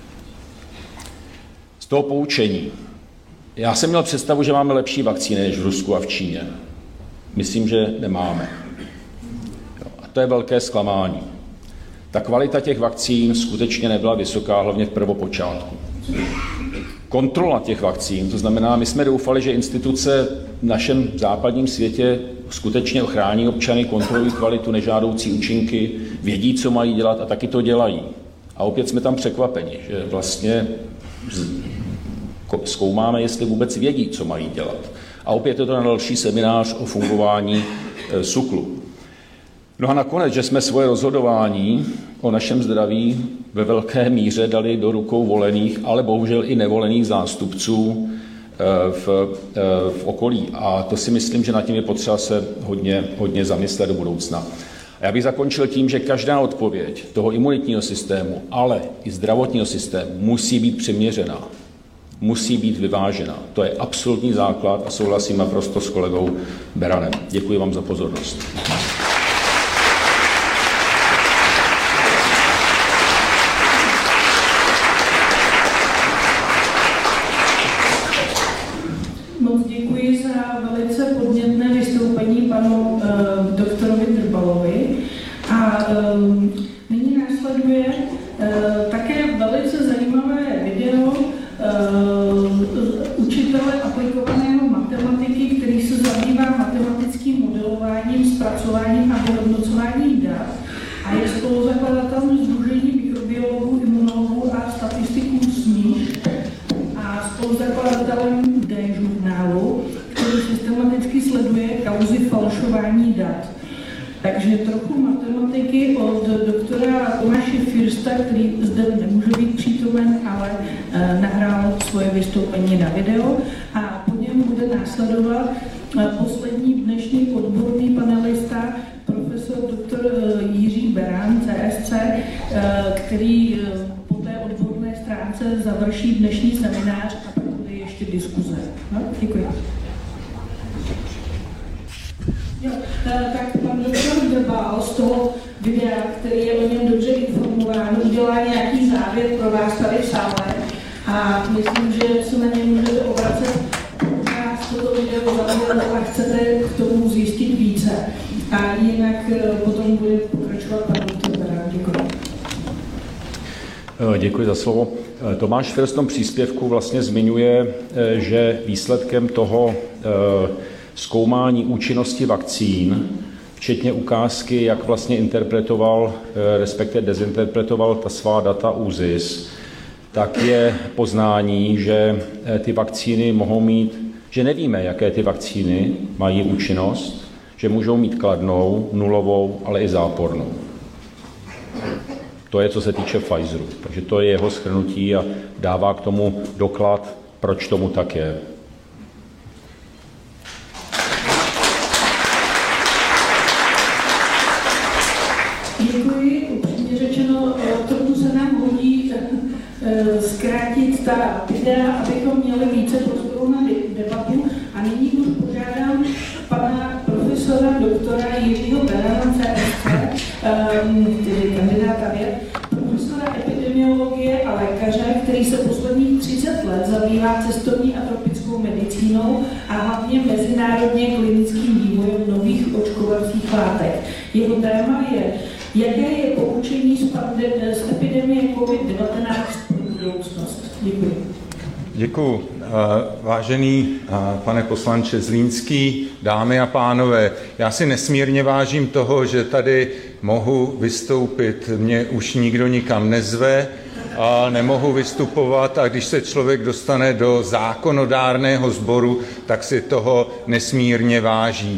Z toho poučení. Já jsem měl představu, že máme lepší vakcíny než v Rusku a v Číně. Myslím, že nemáme. A to je velké zklamání. Ta kvalita těch vakcín skutečně nebyla vysoká, hlavně v prvopočátku. Kontrola těch vakcín, to znamená, my jsme doufali, že instituce v našem západním světě skutečně ochrání občany, kontrolují kvalitu, nežádoucí účinky, vědí, co mají dělat, a taky to dělají. A opět jsme tam překvapeni, že vlastně zkoumáme, jestli vůbec vědí, co mají dělat. A opět je to na další seminář o fungování e, SÚKLu. No a nakonec, že jsme svoje rozhodování o našem zdraví ve velké míře dali do rukou volených, ale bohužel i nevolených zástupců e, v, e, v okolí. A to si myslím, že nad tím je potřeba se hodně, hodně zamyslet do budoucna. A já bych zakončil tím, že každá odpověď toho imunitního systému, ale i zdravotního systému musí být přiměřená, musí být vyvážená. To je absolutní základ a souhlasím naprosto s kolegou Beranem. Děkuji vám za pozornost. No, vyhodnocování dat a je spoluzakladatelem Sdružení mikrobiologů, imunologů a statistiků S M I Š a spoluzakladatelem D-žurnálu, který systematicky sleduje kauzy falšování dat. Takže trochu matematiky od doktora Tomáše Firsta, který zde nemůže být přítomen, ale eh, nahrál svoje vystoupení na video a po něm bude následovat eh, poslední dnešní odborný panelista, profesor doktor eh, Jiří Beran, C S C, eh, který eh, po té odborné stránce završí dnešní seminář a pak bude ještě diskuze. No, děkuji. Jo, tak pan doktor Drbal z toho videa, který je o něm dobře informován, udělá nějaký závěr pro vás tady v sále a myslím, že se na něj můžete obracet, pokud vás toto video zaujalo a chcete k tomu zjistit více. A jinak potom bude pokračovat pan doktor Beran. Děkuji. Děkuji za slovo. Tomáš First v tom příspěvku vlastně zmiňuje, že výsledkem toho zkoumání účinnosti vakcín, včetně ukázky, jak vlastně interpretoval, respektive dezinterpretoval ta svá data ÚZIS, tak je poznání, že ty vakcíny mohou mít, že nevíme, jaké ty vakcíny mají účinnost, že můžou mít kladnou, nulovou, ale i zápornou. To je, co se týče Pfizeru. Takže to je jeho shrnutí a dává k tomu doklad, proč tomu tak je. Děkuji. Upřímně řečeno, trochu se nám hodí zkrátit ta videa, abychom měli více prostoru na debatu. A nyní už požádám pana profesora doktora Jiřího Berana, C S C, tedy kandidáta věd, profesora epidemiologie a lékaře, který se posledních třicet let zabývá cestovní a tropickou medicínou a hlavně mezinárodně klinickým vývojem nových očkovacích látek. Jeho téma je, jaké je poučení z, pandem- z epidemie COVID devatenáct pro budoucnost. Děkuji. Děkuji. Vážený pane poslanče Zlínský, dámy a pánové, já si nesmírně vážím toho, že tady mohu vystoupit. Mě už nikdo nikam nezve a nemohu vystupovat a když se člověk dostane do zákonodárného sboru, tak si toho nesmírně váží.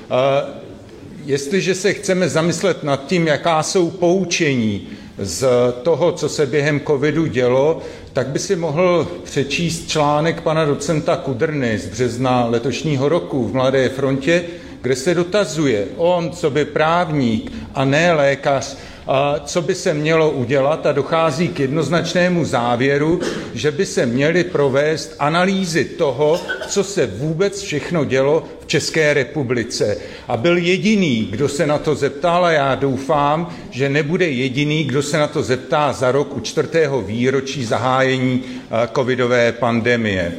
Jestliže se chceme zamyslet nad tím, jaká jsou poučení z toho, co se během covidu dělo, tak by si mohl přečíst článek pana docenta Kudrny z března letošního roku v Mladé frontě, kde se dotazuje on, co by právník a ne lékař, a co by se mělo udělat a dochází k jednoznačnému závěru, že by se měly provést analýzy toho, co se vůbec všechno dělo v České republice. A byl jediný, kdo se na to zeptal, a já doufám, že nebude jediný, kdo se na to zeptá za rok u čtvrtého výročí zahájení covidové pandemie.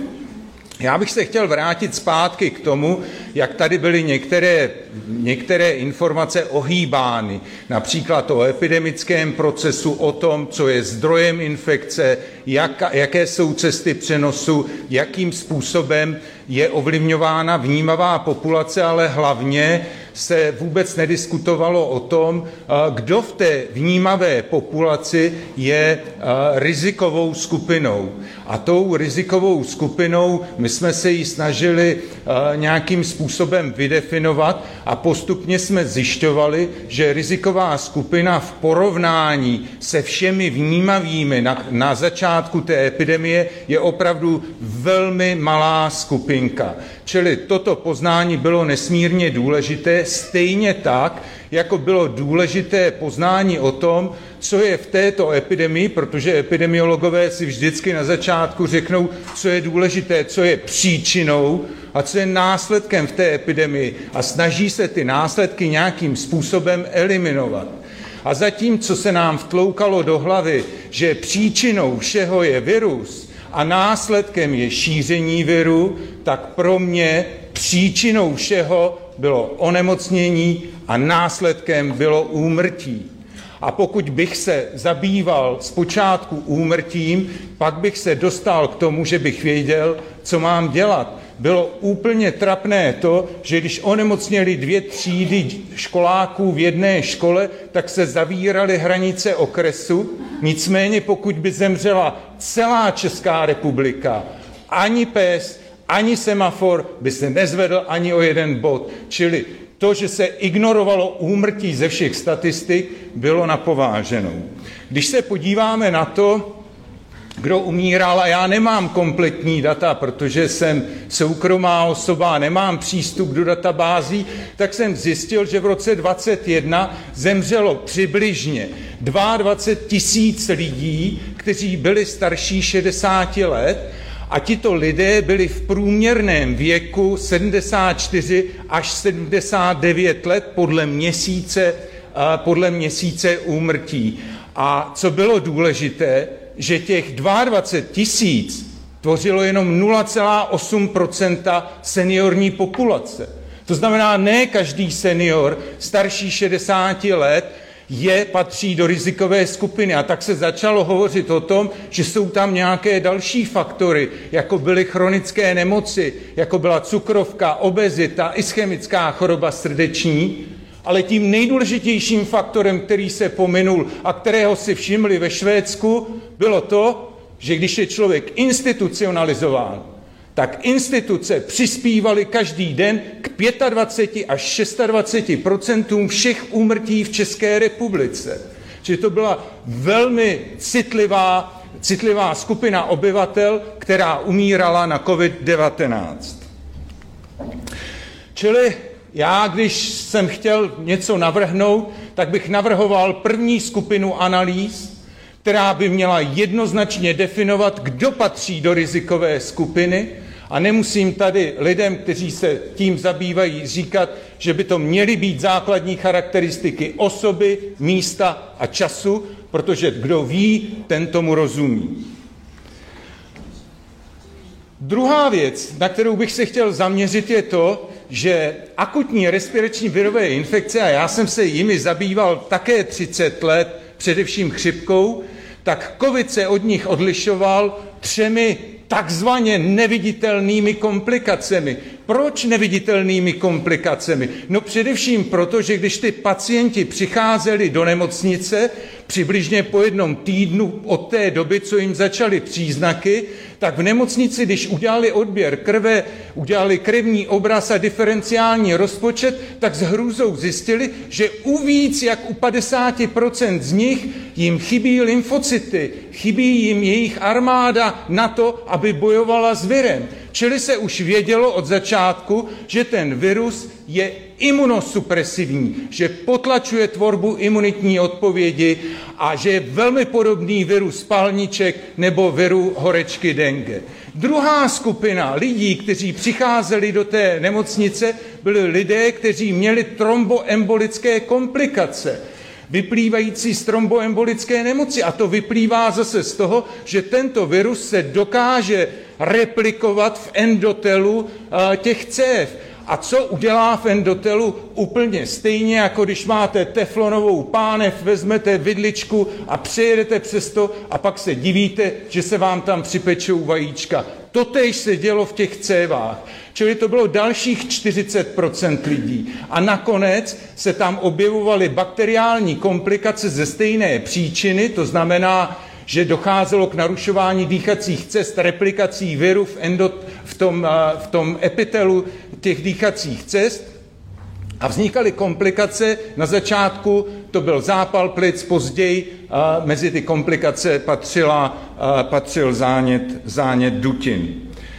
Já bych se chtěl vrátit zpátky k tomu, jak tady byly některé, některé informace ohýbány, například o epidemickém procesu, o tom, co je zdrojem infekce, jak, jaké jsou cesty přenosu, jakým způsobem je ovlivňována vnímavá populace, ale hlavně se vůbec nediskutovalo o tom, kdo v té vnímavé populaci je rizikovou skupinou. A tou rizikovou skupinou my jsme se ji snažili nějakým způsobem vydefinovat a postupně jsme zjišťovali, že riziková skupina v porovnání se všemi vnímavými na, na začátku té epidemie je opravdu velmi malá skupinka. Čili toto poznání bylo nesmírně důležité, stejně tak, jako bylo důležité poznání o tom, co je v této epidemii, protože epidemiologové si vždycky na začátku řeknou, co je důležité, co je příčinou a co je následkem v té epidemii a snaží se ty následky nějakým způsobem eliminovat. A zatímco se nám vtloukalo do hlavy, že příčinou všeho je virus a následkem je šíření viru, tak pro mě příčinou všeho bylo onemocnění a následkem bylo úmrtí. A pokud bych se zabýval zpočátku úmrtím, pak bych se dostal k tomu, že bych věděl, co mám dělat. bylo úplně trapné to, že když onemocněli dvě třídy školáků v jedné škole, tak se zavíraly hranice okresu. Nicméně pokud by zemřela celá Česká republika, ani pes, ani semafor by se nezvedl ani o jeden bod. Čili to, že se ignorovalo úmrtí ze všech statistik, bylo na pováženou. Když se podíváme na to, kdo umíral, a já nemám kompletní data, protože jsem soukromá osoba a nemám přístup do databází, tak jsem zjistil, že v roce dvacet jedna zemřelo přibližně dvacet dva tisíc lidí, kteří byli starší šedesáti let, a tito lidé byli v průměrném věku sedmdesát čtyři až sedmdesát devět let podle měsíce, podle měsíce úmrtí. A co bylo důležité, že těch dvacet dva tisíc tvořilo jenom nula celá osm procenta seniorní populace. To znamená, ne každý senior starší šedesáti let je, patří do rizikové skupiny. A tak se začalo hovořit o tom, že jsou tam nějaké další faktory, jako byly chronické nemoci, jako byla cukrovka, obezita, ischemická choroba srdeční. Ale tím nejdůležitějším faktorem, který se pominul a kterého si všimli ve Švédsku, bylo to, že když je člověk institucionalizován, tak instituce přispívaly každý den k dvaceti pěti až dvaceti šesti procentům všech úmrtí v České republice. Čili to byla velmi citlivá, citlivá skupina obyvatel, která umírala na covid devatenáct. Čili já, když jsem chtěl něco navrhnout, tak bych navrhoval první skupinu analýz, která by měla jednoznačně definovat, kdo patří do rizikové skupiny, a nemusím tady lidem, kteří se tím zabývají, říkat, že by to měly být základní charakteristiky osoby, místa a času, protože kdo ví, ten tomu rozumí. Druhá věc, na kterou bych se chtěl zaměřit, je to, že akutní respirační virové infekce, a já jsem se jimi zabýval také třicet let, především chřipkou, tak covid se od nich odlišoval třemi takzvaně neviditelnými komplikacemi. Proč neviditelnými komplikacemi? No především proto, že když ty pacienti přicházeli do nemocnice přibližně po jednom týdnu od té doby, co jim začaly příznaky, tak v nemocnici, když udělali odběr krve, udělali krevní obraz a diferenciální rozpočet, tak s hrůzou zjistili, že u víc jak u padesát procent z nich jim chybí lymfocyty, chybí jim jejich armáda na to, aby bojovala s virem. Čili se už vědělo od začátku, že ten virus je imunosupresivní, že potlačuje tvorbu imunitní odpovědi a že je velmi podobný viru spalniček nebo viru horečky dengue. Druhá skupina lidí, kteří přicházeli do té nemocnice, byli lidé, kteří měli tromboembolické komplikace, vyplývající z tromboembolické nemoci. A to vyplývá zase z toho, že tento virus se dokáže replikovat v endotelu těch cév. A co udělá v endotelu? Úplně stejně, jako když máte teflonovou pánev, vezmete vidličku a přejedete přes to a pak se divíte, že se vám tam připečou vajíčka. Totéž se dělo v těch cévách. Čili to bylo dalších čtyřicet procent lidí. A nakonec se tam objevovaly bakteriální komplikace ze stejné příčiny, to znamená, že docházelo k narušování dýchacích cest, replikací viru v, endot, v, tom, v tom epitelu těch dýchacích cest a vznikaly komplikace. Na začátku to byl zápal plic, později mezi ty komplikace patřila, patřil zánět, zánět dutin.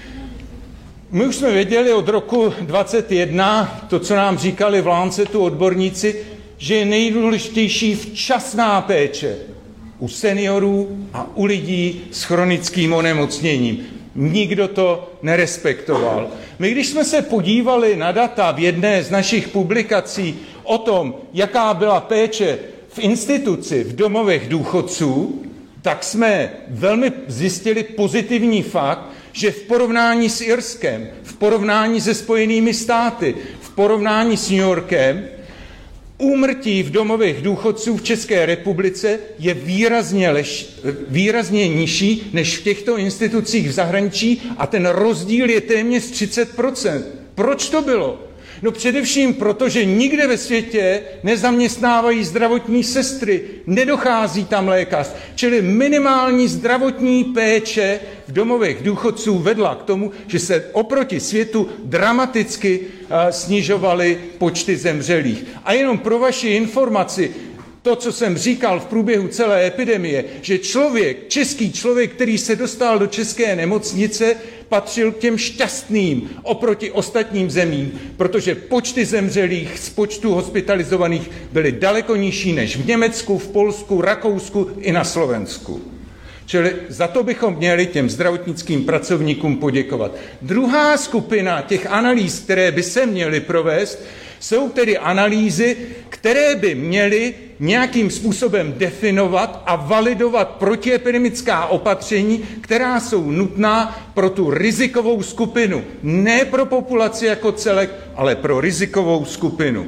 My už jsme věděli od roku dvacet jedna, to, co nám říkali v Lancetu odborníci, že je nejdůležitější včasná péče u seniorů a u lidí s chronickým onemocněním. Nikdo to nerespektoval. My, když jsme se podívali na data v jedné z našich publikací o tom, jaká byla péče v instituci, v domovech důchodců, tak jsme velmi zjistili pozitivní fakt, že v porovnání s Irskem, v porovnání se Spojenými státy, v porovnání s New Yorkem, úmrtí v domovech důchodců v České republice je výrazně, lež, výrazně nižší než v těchto institucích v zahraničí a ten rozdíl je téměř třicet procent. Proč to bylo? No především proto, že nikde ve světě nezaměstnávají zdravotní sestry, nedochází tam lékař, čili minimální zdravotní péče v domovech důchodců vedla k tomu, že se oproti světu dramaticky uh, snižovaly počty zemřelých. A jenom pro vaši informaci, to, co jsem říkal v průběhu celé epidemie, že člověk, český člověk, který se dostal do české nemocnice, patřil k těm šťastným oproti ostatním zemím, protože počty zemřelých z počtu hospitalizovaných byly daleko nižší než v Německu, v Polsku, Rakousku i na Slovensku. Čili za to bychom měli těm zdravotnickým pracovníkům poděkovat. Druhá skupina těch analýz, které by se měly provést, jsou tedy analýzy, které by měly nějakým způsobem definovat a validovat protiepidemická opatření, která jsou nutná pro tu rizikovou skupinu. Ne pro populaci jako celek, ale pro rizikovou skupinu.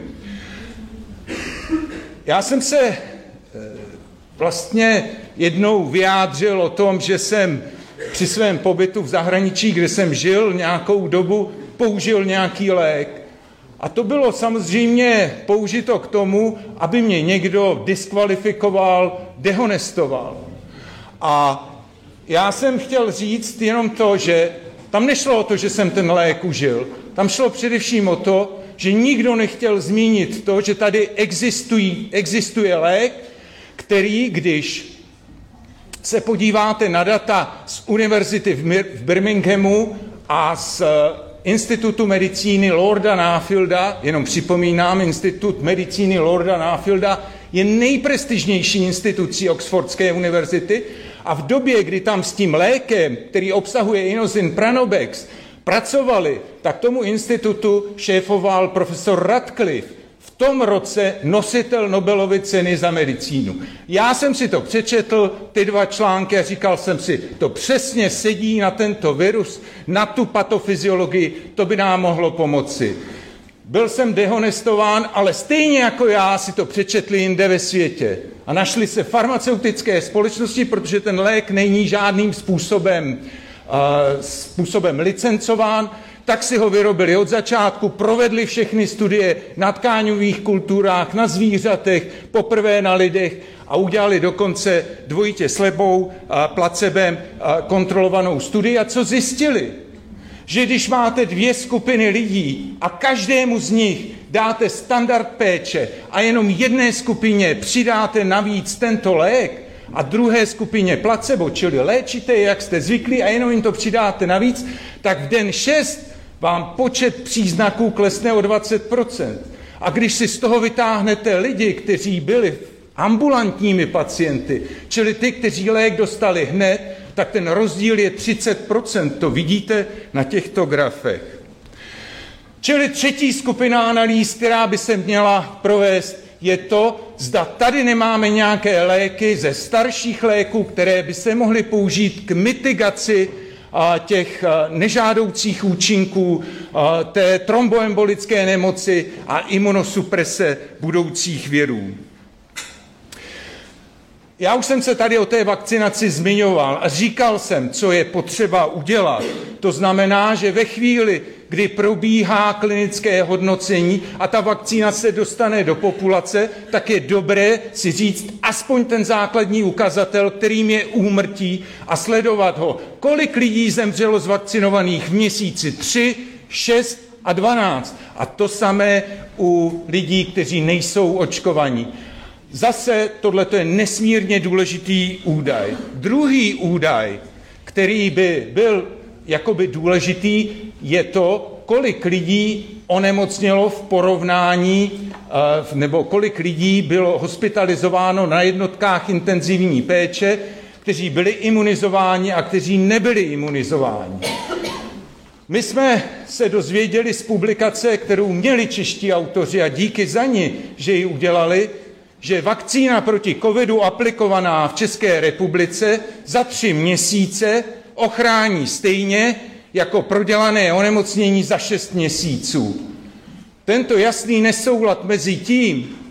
Já jsem se vlastně jednou vyjádřil o tom, že jsem při svém pobytu v zahraničí, kde jsem žil nějakou dobu, použil nějaký lék. A to bylo samozřejmě použito k tomu, aby mě někdo diskvalifikoval, dehonestoval. A já jsem chtěl říct jenom to, že tam nešlo o to, že jsem ten lék užil. Tam šlo především o to, že nikdo nechtěl zmínit to, že tady existují, existuje lék, který, když se podíváte na data z univerzity v Birminghamu a z Institutu medicíny Lorda Nuffielda, jenom připomínám, Institut medicíny Lorda Nuffielda je nejprestižnější institucí Oxfordské univerzity a v době, kdy tam s tím lékem, který obsahuje Inosin Pranobex, pracovali, tak tomu institutu šéfoval profesor Radcliffe, v tom roce nositel Nobelovy ceny za medicínu. Já jsem si to přečetl, ty dva články, a říkal jsem si, to přesně sedí na tento virus, na tu patofyziologii, to by nám mohlo pomoci. Byl jsem dehonestován, ale stejně jako já si to přečetli jinde ve světě. A našly se farmaceutické společnosti, protože ten lék není žádným způsobem, uh, způsobem licencován, tak si ho vyrobili od začátku, provedli všechny studie na tkáňových kulturách, na zvířatech, poprvé na lidech a udělali dokonce dvojitě slepou placebem kontrolovanou studii. A co zjistili? Že když máte dvě skupiny lidí a každému z nich dáte standard péče a jenom jedné skupině přidáte navíc tento lék a druhé skupině placebo, čili léčíte, jak jste zvyklí a jenom jim to přidáte navíc, tak v den šest vám počet příznaků klesne o dvacet procent. A když si z toho vytáhnete lidi, kteří byli ambulantními pacienty, čili ty, kteří lék dostali hned, tak ten rozdíl je třicet procent. To vidíte na těchto grafech. Čili třetí skupina analýz, která by se měla provést, je to, zda tady nemáme nějaké léky ze starších léků, které by se mohly použít k mitigaci těch nežádoucích účinků té tromboembolické nemoci a imunosuprese budoucích virů. Já už jsem se tady o té vakcinaci zmiňoval a říkal jsem, co je potřeba udělat. To znamená, že ve chvíli, kdy probíhá klinické hodnocení a ta vakcína se dostane do populace, tak je dobré si říct aspoň ten základní ukazatel, kterým je úmrtí a sledovat ho. Kolik lidí zemřelo z vakcinovaných v měsíci tři, šest a dvanáct. A to samé u lidí, kteří nejsou očkovaní. Zase tohle je nesmírně důležitý údaj. Druhý údaj, který by byl jakoby důležitý, je to, kolik lidí onemocnělo v porovnání, nebo kolik lidí bylo hospitalizováno na jednotkách intenzivní péče, kteří byli imunizováni a kteří nebyli imunizováni. My jsme se dozvěděli z publikace, kterou měli čeští autoři a díky za ní, že ji udělali, že vakcína proti covidu aplikovaná v České republice za tři měsíce ochrání stejně jako prodělané onemocnění za šest měsíců. Tento jasný nesoulad mezi tím,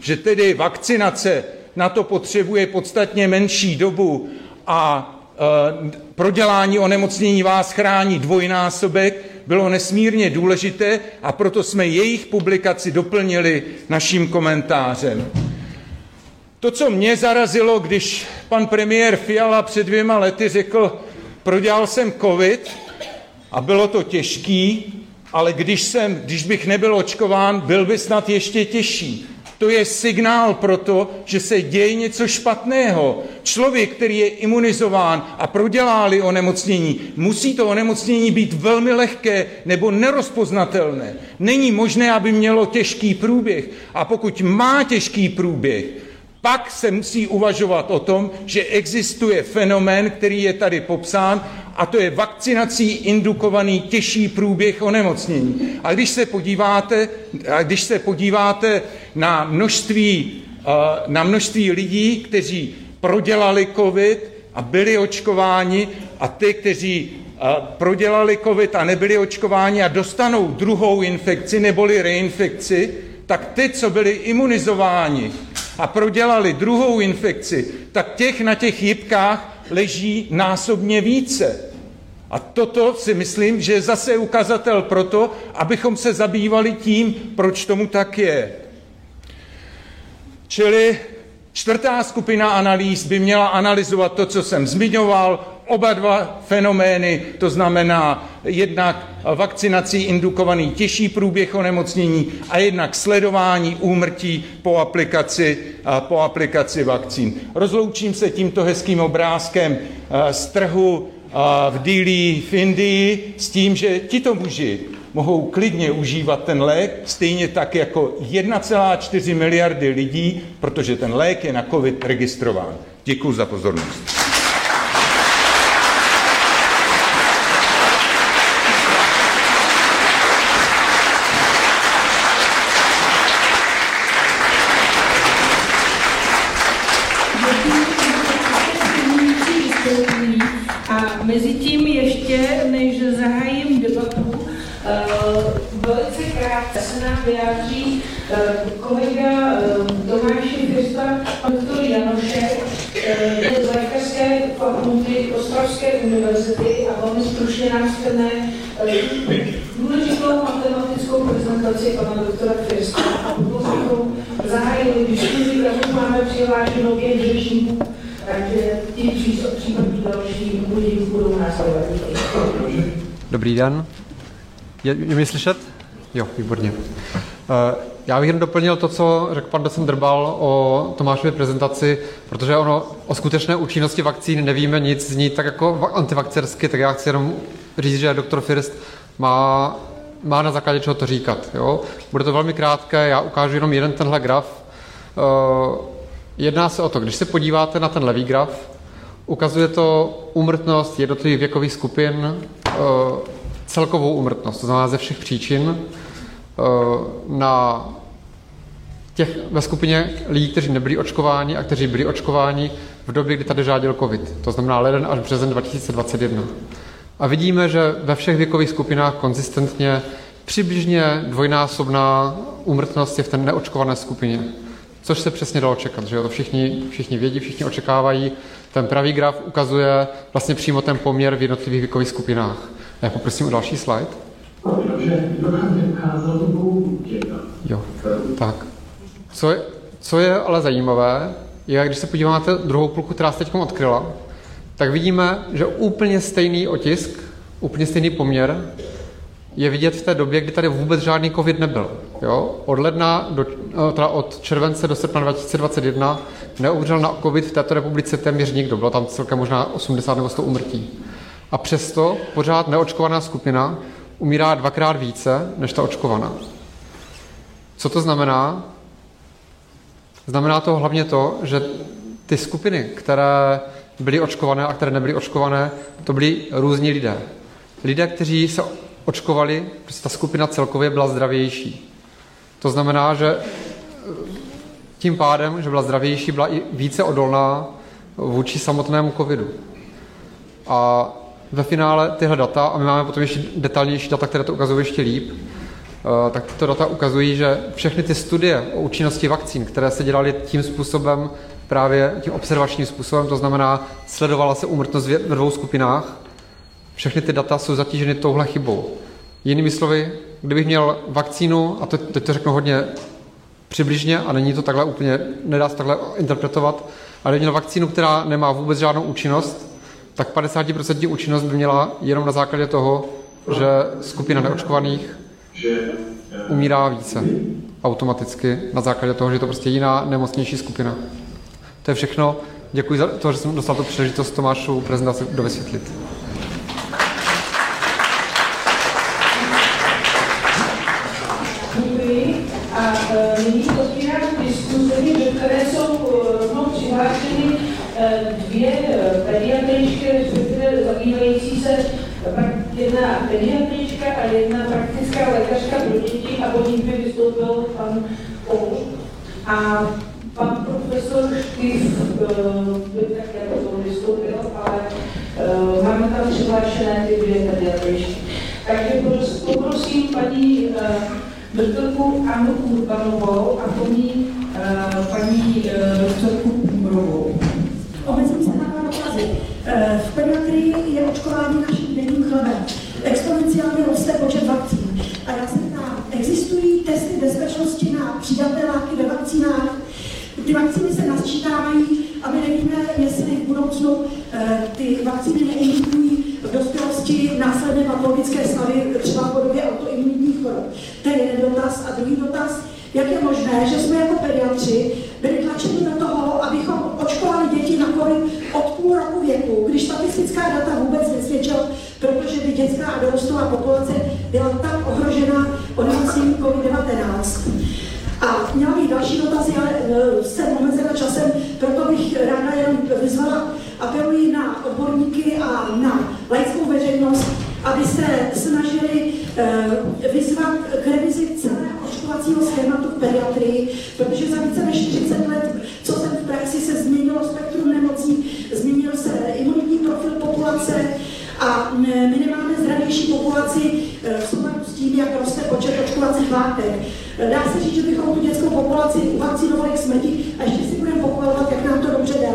že tedy vakcinace na to potřebuje podstatně menší dobu a e, prodělání onemocnění vás chrání dvojnásobek, bylo nesmírně důležité a proto jsme jejich publikaci doplnili naším komentářem. To, co mě zarazilo, když pan premiér Fiala před dvěma lety řekl, prodělal jsem covid a bylo to těžký, ale když, jsem, když bych nebyl očkován, byl by snad ještě těžší. To je signál pro to, že se děje něco špatného. Člověk, který je imunizován a prodělá-li onemocnění, musí to onemocnění být velmi lehké nebo nerozpoznatelné. Není možné, aby mělo těžký průběh. A pokud má těžký průběh, pak se musí uvažovat o tom, že existuje fenomén, který je tady popsán, a to je vakcinací indukovaný těžší průběh onemocnění. A když se podíváte, a když se podíváte na množství, na množství lidí, kteří prodělali covid a byli očkováni, a ty, kteří prodělali covid a nebyli očkováni a dostanou druhou infekci neboli reinfekci, tak ty, co byli imunizováni a prodělali druhou infekci, tak těch na těch jipkách leží násobně více. A toto si myslím, že je zase ukazatel pro to, abychom se zabývali tím, proč tomu tak je. Čili čtvrtá skupina analýz by měla analyzovat to, co jsem zmiňoval, oba dva fenomény, to znamená jednak vakcinací indukovaný těžší průběh onemocnění a jednak sledování úmrtí po aplikaci, po aplikaci vakcín. Rozloučím se tímto hezkým obrázkem z trhu v Dillí v Indii s tím, že tito muži mohou klidně užívat ten lék, stejně tak jako jedna celá čtyři miliardy lidí, protože ten lék je na covid registrován. Děkuji za pozornost. A mezi tím ještě, než zahájím debatu, uh, velice krátce se nám vyjádří uh, kolega uh, Tomáši Firsta, doktor Janošek uh, z lékařské fakulty Ostravské univerzity a velmi stručně nám shrne uh, důležitou matematickou prezentaci pana doktora Firsta a potom zahájili diskuzi, protože máme přihlášeno pět řečníků. Takže ti případní další budou následovat. Dobrý den. Je, je mě slyšet? Jo, výborně. Já bych jen doplnil to, co řekl pan docent Drbal o Tomášově prezentaci, protože ono o skutečné účinnosti vakcín nevíme nic, zní tak jako antivakcersky, tak já chci jenom říct, že doktor First má, má na základě čeho to říkat. Jo? Bude to velmi krátké, já ukážu jenom jeden tenhle graf. Jedná se o to, když se podíváte na ten levý graf, ukazuje to úmrtnost jednotlivých věkových skupin, celkovou úmrtnost, to znamená ze všech příčin, na těch ve skupině lidí, kteří nebyli očkováni a kteří byli očkováni v době, kdy tady řádil covid, to znamená leden až březen dva tisíce dvacet jedna. A vidíme, že ve všech věkových skupinách konzistentně přibližně dvojnásobná úmrtnost je v té neočkované skupině. Což se přesně dalo čekat, že jo? To všichni, všichni vědí, všichni očekávají. Ten pravý graf ukazuje vlastně přímo ten poměr v jednotlivých věkových skupinách. Já poprosím o další slide. Jo, tak. Co je, co je ale zajímavé, je, když se podíváme na druhou půlku, která se teď odkryla, tak vidíme, že úplně stejný otisk, úplně stejný poměr je vidět v té době, kdy tady vůbec žádný covid nebyl. Jo? Od ledna, do, teda od července do srpna dva tisíce dvacet jedna neumřel na covid v této republice téměř nikdo. Bylo tam celkem možná osmdesát nebo sto úmrtí. A přesto pořád neočkovaná skupina umírá dvakrát více než ta očkovaná. Co to znamená? Znamená to hlavně to, že ty skupiny, které byly očkované a které nebyly očkované, to byli různí lidé. Lidé, kteří se očkovali, prostě ta skupina celkově byla zdravější. To znamená, že tím pádem, že byla zdravější, byla i více odolná vůči samotnému covidu. A ve finále tyhle data, a my máme potom ještě detailnější data, které to ukazují ještě líp, tak tyto data ukazují, že všechny ty studie o účinnosti vakcín, které se dělaly tím způsobem, právě tím observačním způsobem, to znamená, sledovala se úmrtnost ve dvou skupinách, všechny ty data jsou zatíženy touhle chybou. Jinými slovy, kdybych měl vakcínu, a to, teď to řeknu hodně přibližně, a není to takhle úplně, nedá se takhle interpretovat, ale kdybych měl vakcínu, která nemá vůbec žádnou účinnost, tak padesát procent účinnost by měla jenom na základě toho, že skupina neočkovaných umírá více automaticky na základě toho, že je to prostě jiná nemocnější skupina. To je všechno. Děkuji za to, že jsem dostal tu příležitost Tomášovu prezentaci dovysvětlit. Děkuji. A nyní otvírám diskuzi, do které jsou rovnou přihlášeny dvě pediatričky, respektive zabývající se jedna pediatrička a jedna praktická lékařka pro děti, a po nich by vystoupil pan Koul. A pan profesor Štyf by také potom vystoupil, ale uh, máme tam přihlášené ty dvě pediatričky. Takže poprosím paní uh, doktorku Annu Urbanovou a po ní uh, paní uh, doktorku Pumrovou. Obecně se na dva dotazy. V pediatrii je očkování naším denním chlebem. Exponenciálně roste počet vakcín. A já se ptám, existují testy bezpečnosti na přídavné látky ve vakcínách? Ty vakcíny se nasčítávají a my nevíme, jestli v budoucnu ty vakcíny neindikují v dospělosti následné patologické stavy, třeba v podobě autoimunitních chorob. To je jeden dotaz. A druhý dotaz, jak je možné, že jsme jako pediatři byli tlačeni do toho, abychom očkovali děti na COVID od půl roku věku, když statistická data vůbec nesvědčila, protože by dětská a dorostová populace byla tak ohrožena onemocněním COVID devatenáct. A měla bych další dotazy, ale jsem omezena časem, proto bych ráda jenom vyzvala, apeluji na odborníky a na laickou veřejnost, aby se snažili vyzvat k revizi celého očkovacího schématu v pediatrii, protože za více než čtyřicet let, co jsem v praxi, se změnilo spektrum nemocí, změnil se imunitní profil populace a my nemáme zdravější populaci v souladu s tím, jak roste počet očkovacích látek. Dá se říct, že bychom tu dětskou populaci uvakcinovali k smrti a ještě si budeme pochvalovat, jak nám to dobře jde.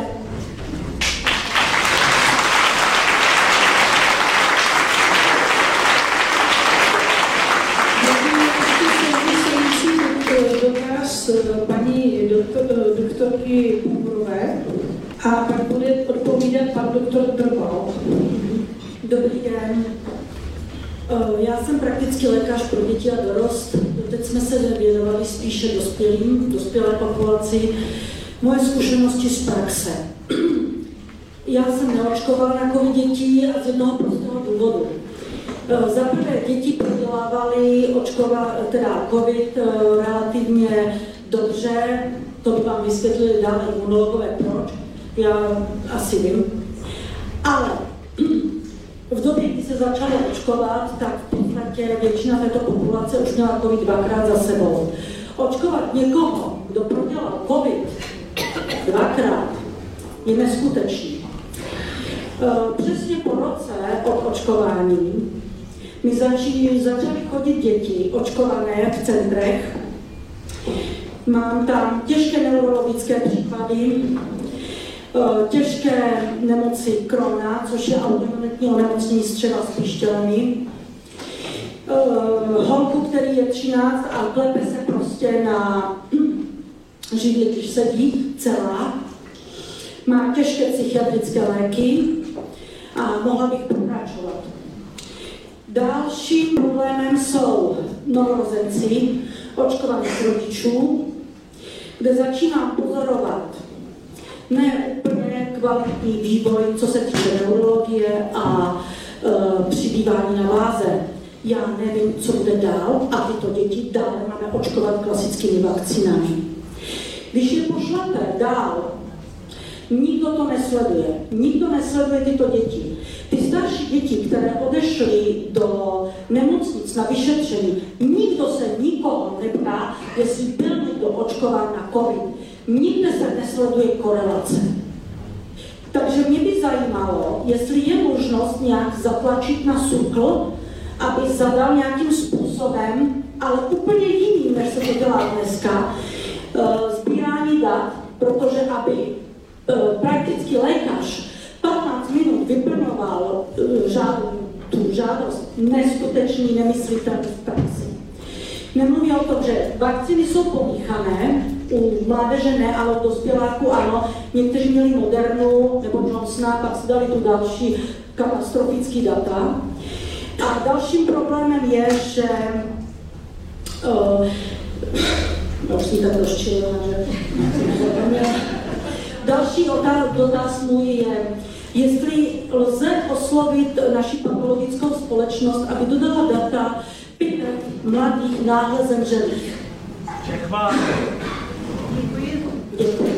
Dotaz paní doktor, doktorky Pumrové a pak bude odpovídat pan doktor Drbal. Dobrý den. Já jsem praktický lékař pro děti a dorost. Teď jsme se věnovali spíše dospělým, dospělé populaci. Moje zkušenosti z praxe. Já jsem neočkovala na COVID dětí a z jednoho prostého důvodu. Za prvé děti prodělávaly očkova, teda COVID relativně dobře, to by vám vysvětlili dále imunologové proč, já asi vím. Ale v době, kdy se začalo očkovat, tak v podstatě většina této populace už měla COVID dvakrát za sebou. Očkovat někoho, kdo prodělal COVID dvakrát, je neskutečný. Přesně po roce od očkování mi začali, začali chodit děti očkované v centrech. Mám tam těžké neurologické případy, těžké nemoci Crohna, což je autoimunitní onemocnění střeva spíšťelny. Holku, který je třináct a klepe se prostě na židli, když sedí celá. Má těžké psychiatrické léky a mohla bych pokračovat. Dalším problémem jsou novorozenci očkovaných rodičů, kde začínám pozorovat ne úplně kvalitní vývoj, co se týče neurologie a e, přibývání na váze. Já nevím, co bude dál a tyto děti dále máme očkovat klasickými vakcínami. Když je pošlete dál, nikdo to nesleduje. Nikdo nesleduje tyto děti. Ty starší děti, které odešly do nemocnic na vyšetření, nikdo se nikoho neptá, jestli byl někdo očkován na COVID. Nikde se nesleduje korelace. Takže mě by zajímalo, jestli je možnost nějak zatlačit na SÚKL, aby zadal nějakým způsobem ale úplně jiným, než se to dělá dneska, sbírání dat, protože aby praktický lékař patnáct minut vyplňoval žád, tu žádost, neskutečný, nemyslitelný v praxi. Nemluví o tom, že vakcíny jsou pomíchané, u mládeže ne, ale u dospěláků ano. Někteří měli Modernu nebo Johnsona, pak si dali tu další katastrofický data. A dalším problémem je, že uh, už jsem tak rozčilila, že další dotaz můj je, jestli lze oslovit naši patologickou společnost, aby dodala data pět mladých náhle zemřelých. Děkuji. Děkuji.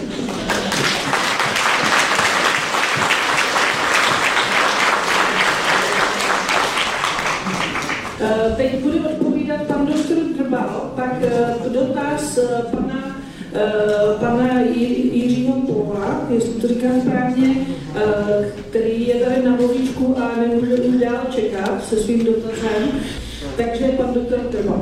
Teď bude odpovídat pan doktor Drbal, tak dotaz pana, pana Jiřího Pavla, jestli to říkám správně, který je tady na vozíčku a nemůže už dál čekat se svým dotazem. Takže pan doktor Drbal.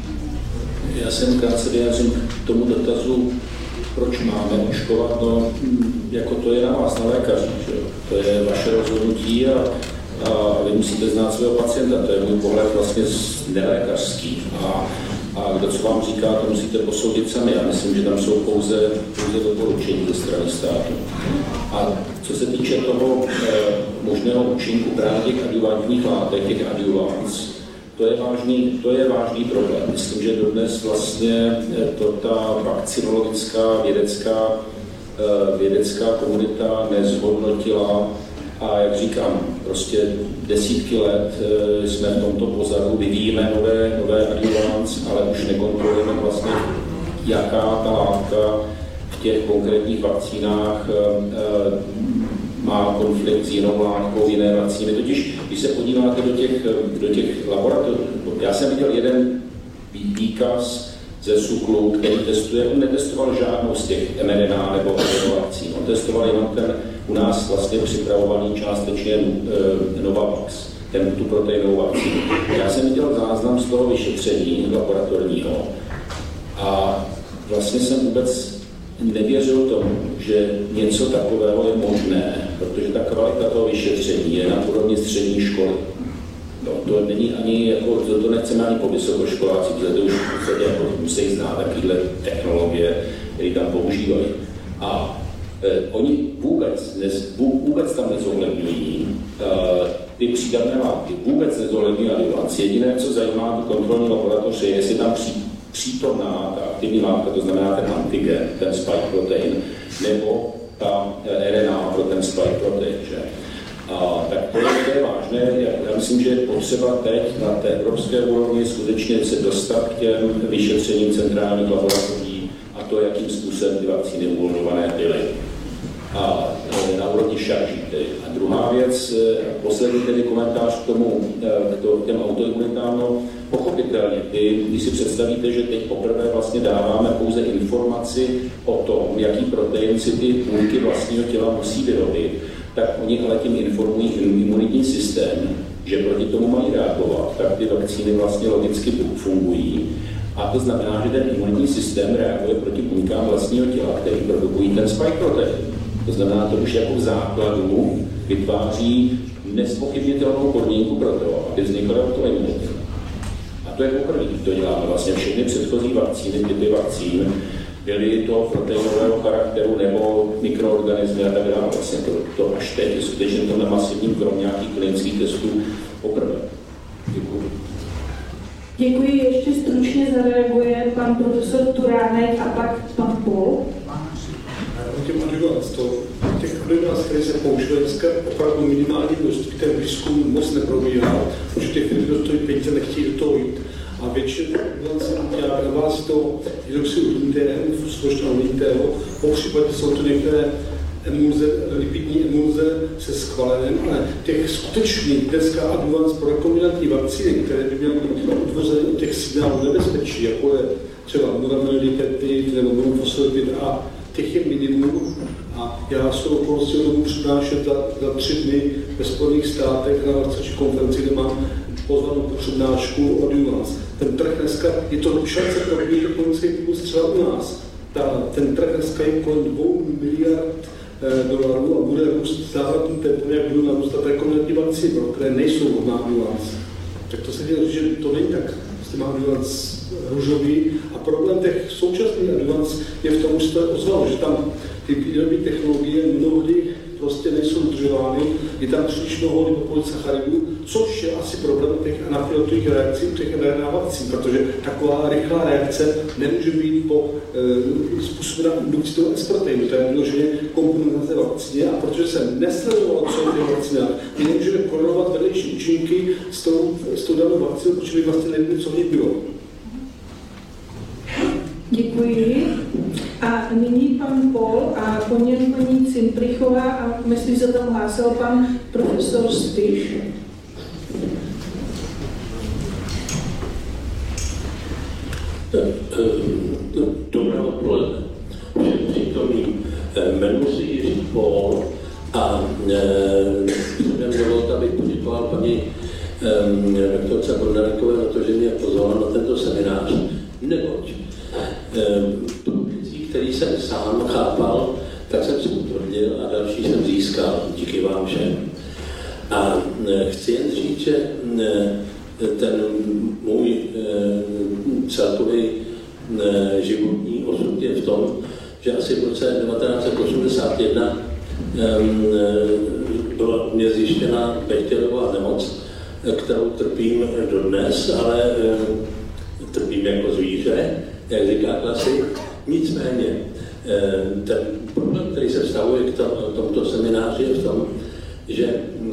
Já jsem krátce vyjádřím k tomu dotazu, proč máme očkovat, no jako to je na vás, na lékaři, že? To je vaše rozhodnutí a a vy musíte znát svého pacienta, to je můj pohled vlastně nelékařský. A, a kdo co vám říká, to musíte posoudit sami. Já myslím, že tam jsou pouze, pouze doporučení ze strany státu. A co se týče toho eh, možného účinku právě těch adjuvantních látek, těch adjuvants, to je vážný, to je vážný problém. Myslím, že dodnes vlastně to ta vakcinologická, vědecká, eh, vědecká komunita nezhodnotila. A jak říkám, prostě desítky let e, jsme v tomto pozadu, vyvíjíme nové, nové adjuvants, ale už nekontrolujeme vlastně, jaká ta látka v těch konkrétních vakcínách e, e, má konflikt s jinou látkou, jiné vakcíny. Totiž, když se podíváte do těch, do těch laboratorií, já jsem viděl jeden výkaz ze SÚKLu, který testuje, on netestoval žádnou z těch em er en á nebo vakcín, on testoval jenom ten u nás vlastně připravovaný částečně e, Novavax, ten, tu proteinovou vakcínu. Já jsem viděl záznam z toho vyšetření laboratorního a vlastně jsem vůbec nevěřil tomu, že něco takového je možné, protože ta kvalita toho vyšetření je na úrovni střední školy. No, to není ani, jako, to, to nechceme ani po vysokoškolácích, protože to už v podstatě jako musí znát takovéhle technologie, které tam používají. A eh, oni vůbec, nez, vůbec tam nezohledňují eh, ty přídavné látky, vůbec nezohledňují adjuvans. Jediné, co zajímá tu kontrolní laboratoř, je, jestli tam pří, přítomná ta aktivní látka, to znamená ten antigen, ten spike protein, nebo ta er en á pro ten spike protein. Že? A, tak to je, to je vážné. Já, já myslím, že je potřeba teď na té evropské úrovni skutečně se dostat k těm vyšetřením centrálních laboratoří a to, jakým způsobem ty vakcíny uvolňované byly. A na úrovni šarží. A druhá věc, poslední tedy komentář k tomu, k těm autoimunitám, no, pochopitelně, ty, když si představíte, že teď poprvé vlastně dáváme pouze informaci o tom, jaký protein si ty buňky vlastního těla musí vyrobit, tak oni ale tím informují imunitní systém, že proti tomu mají reagovat, tak ty vakcíny vlastně logicky fungují. A to znamená, že ten imunitní systém reaguje proti buňkám vlastního těla, který produkují ten spike protein. To znamená, to už jako v základu vytváří nezpochybnitelnou podmínku pro to, aby vznikla autoimunita. A to je poprvé, to děláme vlastně všechny předchozí vakcíny, typy vakcín, byly to proteinového charakteru nebo mikroorganismy a tak dále. Vlastně to, to až teď je skutečně to na masivním krom nějakých klinických testů poprvé. Děkuji. Děkuji, ještě stručně zareaguje pan profesor Turánek a pak pan Pol. Těm adjuvans, to těch adjuvans, které se používají dneska opravdu minimální množství, ten výzkum moc neprobíhá, protože těch lidí do toho peníze nechtějí do toho jít. A většina adjuvancí dělá na vás to hydroxyuhlíkého, fosfoštěnolítého, po případě jsou to některé emulze, lipidní emulze se skvalenem, ale těch skutečných dneska adjuvans pro rekombinantní vakcíny, které by měly být utvořeny od těch signálů nebezpečí, jako je třeba monoamylopeptid nebo monofosfolipid a těch je minimum a já s tou okolností budu přednášet za, za tři dny ve Spojených státech na dvaceti konferenci, kde mám pozvanou přednášku o adjuvans. Ten trh dneska, je to šance pro ekonomický impuls třeba u nás. Ta, ten trh dneska je kolem dvou miliard eh, dolarů a bude růst závratným tempem, jak budou narůstat rekomendní vakcíny, které nejsou vhodná bilance. Tak to se dělá, že to není tak. Prostě má bilance růžový a problém těch současných advance je v tom, že to je ozvalo, že tam ty výrobní technologie mnohdy prostě nejsou udržovány, je tam příliš mnoho lipopolysacharidů, což je asi problém těch anafylaktických reakcí u těch mRNA vakcín, protože taková rychlá reakce nemůže být po e, způsobena indukcí toho S-proteinu, to je vyloženě komponentace vakcíny, a protože se nesledovalo, co je v těch vakcínách, my nemůžeme korelovat vedlejší účinky s tou, s tou danou vakcínou, protože my vlastně nevíme, co v ní bylo. Děkuji. A nyní pan Pol a po něm paní Cimprichová a myslím, že tam hlásil pan profesor Styš. Dobré odpoledne všem přítomným. Jmenuji se Jiří Pol a předem dovolte, abych poděkoval paní doktorce Bondarekové za to, že mě pozvala na tento seminář, neboť tu věcí, který jsem sám chápal, tak jsem si utvrdil a další jsem získal. Díky vám všem. A chci jen říct, že ten můj celkový životní osud je v tom, že asi v roce devatenáct set osmdesát jedna byla mě zjištěna Bechterova nemoc, kterou trpím dodnes, ale trpím jako zvíře, jak říká klasik. Nicméně, ten problém, který se vztahuje k tomuto semináři, je v tom, že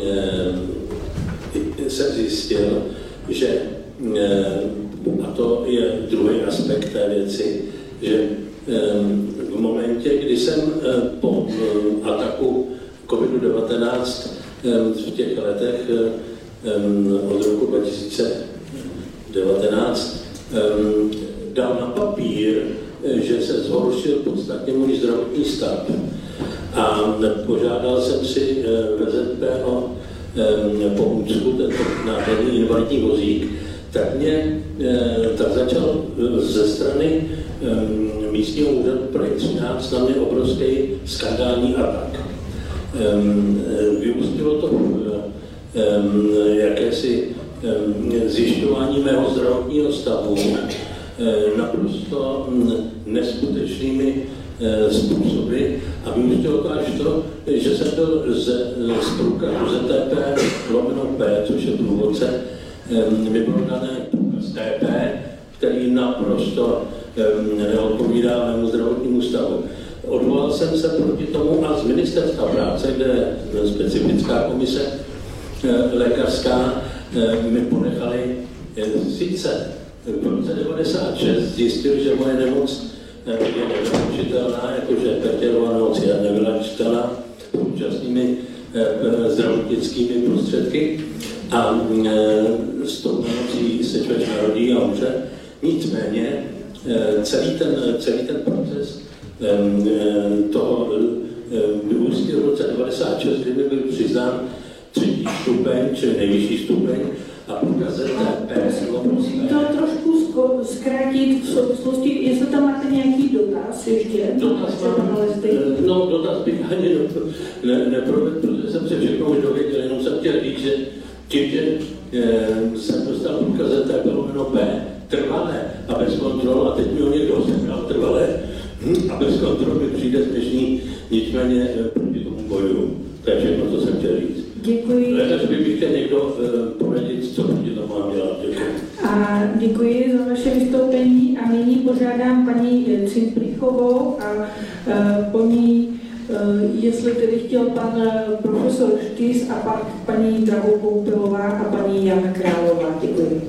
jsem zjistil, že, a to je druhý aspekt té věci, že v momentě, kdy jsem po ataku COVID devatenáct v těch letech od roku dva tisíce devatenáct dal na papír, že se zhoršil podstatně můj zdravotní stav. A požádal jsem si V Z P o pomůcku, tento náhradní invalidní vozík, tak mě tak začal ze strany místního úřadu Prahy třináct na mě obrovský skandální atak. Vyústilo to jakési zjišťování mého zdravotního stavu naprosto neskutečnými způsoby a vyústilo to až to, že jsem byl z, z průkazu Z T P lomeno P, což je průvodce, mi bylo dané průkaz T P, který naprosto neodpovídá mému zdravotnímu stavu. Odvolal jsem se proti tomu a z ministerstva práce, kde je specifická komise lékařská, mi ponechali sice v roce devadesát šest zjistil, že moje nemoc je nevyléčitelná, jakože Bechterova nemoc je nevyléčitelná současnými zdravotnickými prostředky a s tou nemocí se člověk narodí a umře. Nicméně celý ten, celý ten proces toho vyústil v roce devadesát šest, kdy by byl přiznán třetí stupeň, čili nejvyšší stupeň, a průkaz Z T P. Musím to trošku zkrátit v souvislosti, jestli tam máte nějaký dotaz ještě? Dotaz mám, no dotaz bych ani ne, neprovedl, protože jsem se všechno už dověděl, jenom jsem chtěl říct, že tím, že e, jsem dostal průkaz Z T P lomeno P, trvalé a bez kontrol, a teď mi ho někdo sebral trvalé, hm, a bez kontrol mi přijde směšný, nicméně proti tomu bojuju. To je všechno, co jsem chtěl říct. Děkuji. Lékař by mi chtěl někdo uh, poradit, co proti tomu mám dělat. Děkuji. A děkuji za vaše vystoupení a nyní požádám paní Cimprichovou a uh, po ní, uh, jestli tedy chtěl pan uh, profesor Štys a pak paní Drahou Koupilová a paní Jana Králová. Děkuji.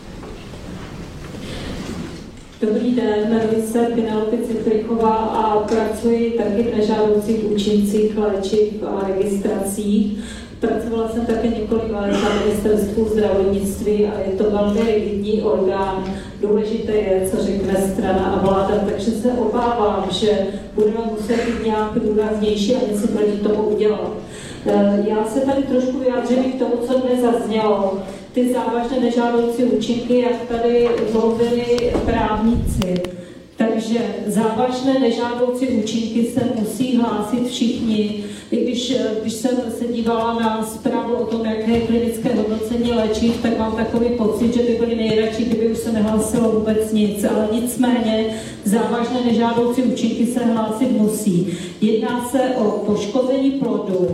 Dobrý den, jmenuji se Penelope Cimprichová a pracuji taky v nežádoucích účincích léčiv a registracích. Pracovala jsem také několik let na ministerstvu zdravotnictví a je to velmi rigidní orgán. Důležité je, co řekne strana a vláda, takže se obávám, že budeme muset být nějak důraznější a něco proti tomu udělat. Já se tady trošku vyjádřím k tomu, co dnes zaznělo. ty závažné nežádoucí účinky, jak tady mluvili právníci. Takže závažné nežádoucí účinky se musí hlásit všichni. I když, když jsem se dívala na zprávu o tom, jaké je klinické hodnocení léčiv, tak mám takový pocit, že by byli nejradši, kdyby už se nehlásilo vůbec nic. Ale nicméně závažné nežádoucí účinky se hlásit musí. Jedná se o poškození plodu,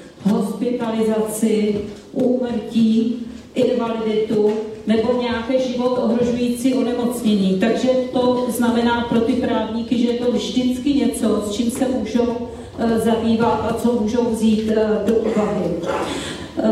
hospitalizaci, úmrtí, invaliditu nebo nějaké život ohrožující onemocnění. Takže to znamená pro ty právníky, že je to vždycky něco, s čím se můžou uh, zabývat a co můžou vzít uh, do úvahy. Uh,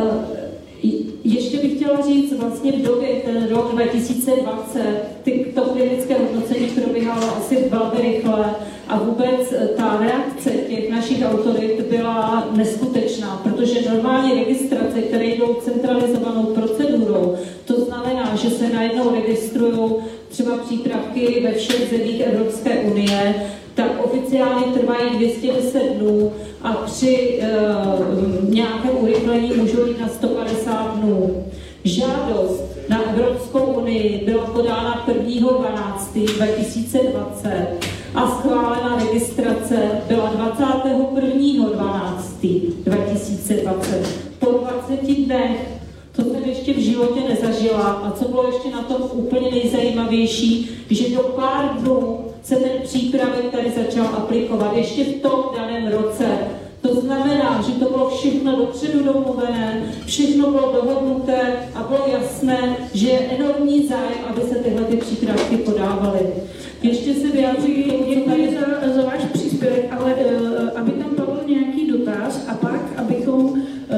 ještě bych chtěla říct, vlastně v době, ten rok dva tisíce dvacet, ty, to klinické hodnocení probíhalo asi velmi rychle a vůbec ta reakce těch našich autorit byla neskutečná, protože normální registrace, které jdou centralizovanou procedurou, to znamená, že se najednou registrují třeba přípravky ve všech zemích Evropské unie, tak oficiálně trvají dvě stě deset dnů a při e, nějakém urychlení můžou jít na sto padesát dnů. Žádost na Evropskou unii byla podána prvního dvanáctého dva tisíce dvacet a schválená registrace byla dvacátého prvního dvanáctého dva tisíce dvacet. Po dvaceti dnech, to jsem ještě v životě nezažila a co bylo ještě na tom úplně nejzajímavější, že do pár dnů se ten přípravek tady začal aplikovat, ještě v tom daném roce. To znamená, že to bylo všechno dopředu domluvené, všechno bylo dohodnuté a bylo jasné, že je enormní zájem, aby se tyhle ty přípravky podávaly. Ještě se vyjádří, děkuji za, za váš příspěvek, ale uh, aby tam padl nějaký dotaz a pak, abychom uh,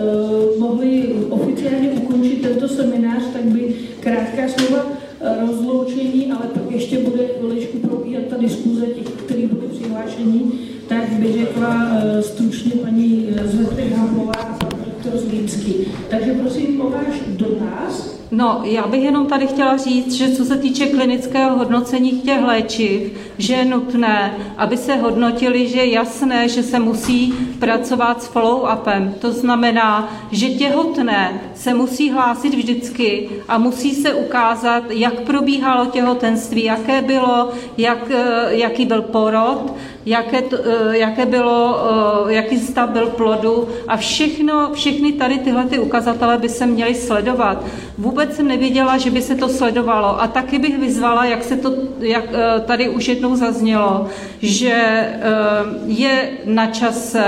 mohli oficiálně ukončit tento seminář, tak by krátká slova uh, rozloučení, ale pak ještě bude chviličku probíhat ta diskuze těch, kteří byli přihlášení, tak by řekla uh, stručně paní Zvetry Havlová a pan doktor Zlínský. Takže prosím o váš dotaz. No, já bych jenom tady chtěla říct, že co se týče klinického hodnocení těch léčiv, že je nutné, aby se hodnotili, že je jasné, že se musí pracovat s follow-upem. To znamená, že těhotné se musí hlásit vždycky a musí se ukázat, jak probíhalo těhotenství, jaké bylo, jak, jaký byl porod, jaké, jaké bylo, jaký stav byl plodu a všechno, všechny tady tyhle ty ukazatele by se měly sledovat. Vůbec jsem nevěděla, že by se to sledovalo a taky bych vyzvala, jak se to, jak tady už jednou zaznělo, že je na čase,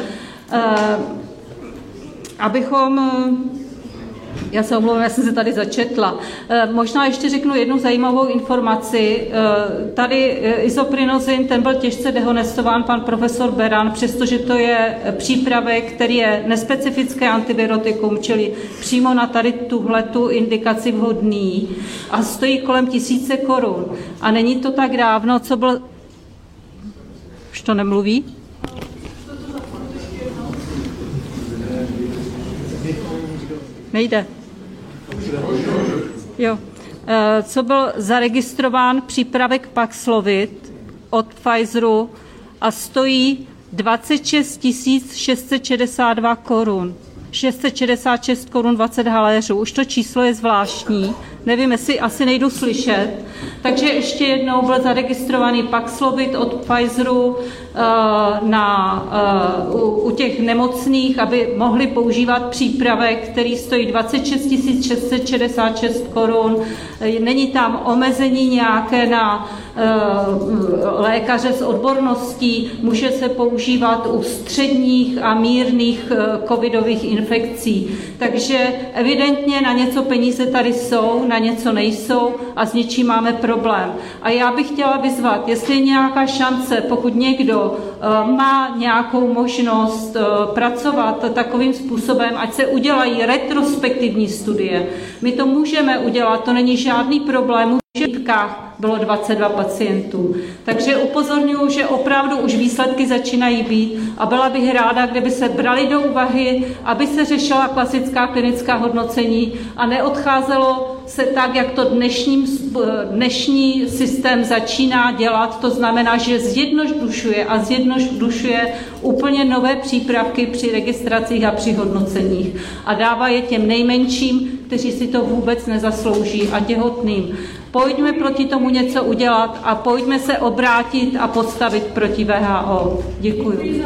abychom, já se omlouvám, já jsem se tady začetla. Možná ještě řeknu jednu zajímavou informaci. Tady izoprinozin, ten byl těžce dehonestován pan profesor Beran, přestože to je přípravek, který je nespecifické antivirotikum, čili přímo na tady tuhletu indikaci vhodný a stojí kolem tisíce korun. A není to tak dávno, co byl... Už to nemluví? Nejde. Jo. Co byl zaregistrován přípravek Paxlovid od Pfizeru a stojí dvacet šest tisíc šest set šedesát dva korun. šest set šedesát šest korun dvacet haléřů. Už to číslo je zvláštní. Nevím, jestli asi nejdu slyšet. Takže ještě jednou byl zaregistrovaný Paxlovid od Pfizeru na, u, u těch nemocných, aby mohli používat přípravek, který stojí dvacet šest tisíc šest set šedesát šest korun. Není tam omezení nějaké na lékaře s odborností. Může se používat u středních a mírných covidových infekcí. Takže evidentně na něco peníze tady jsou, na něco nejsou a s něčím máme problém. A já bych chtěla vyzvat, jestli je nějaká šance, pokud někdo uh, má nějakou možnost uh, pracovat takovým způsobem, ať se udělají retrospektivní studie. My to můžeme udělat, to není žádný problém. V žitkách bylo dvacet dva pacientů. Takže upozorňuji, že opravdu už výsledky začínají být a byla bych ráda, kdyby se brali do úvahy, aby se řešila klasická klinická hodnocení a neodcházelo se tak, jak to dnešní, dnešní systém začíná dělat. To znamená, že zjednodušuje a zjednodušuje úplně nové přípravky při registracích a při hodnoceních a dává je těm nejmenším, kteří si to vůbec nezaslouží, a těhotným. Pojďme proti tomu něco udělat a pojďme se obrátit a postavit proti V H O. Děkuji.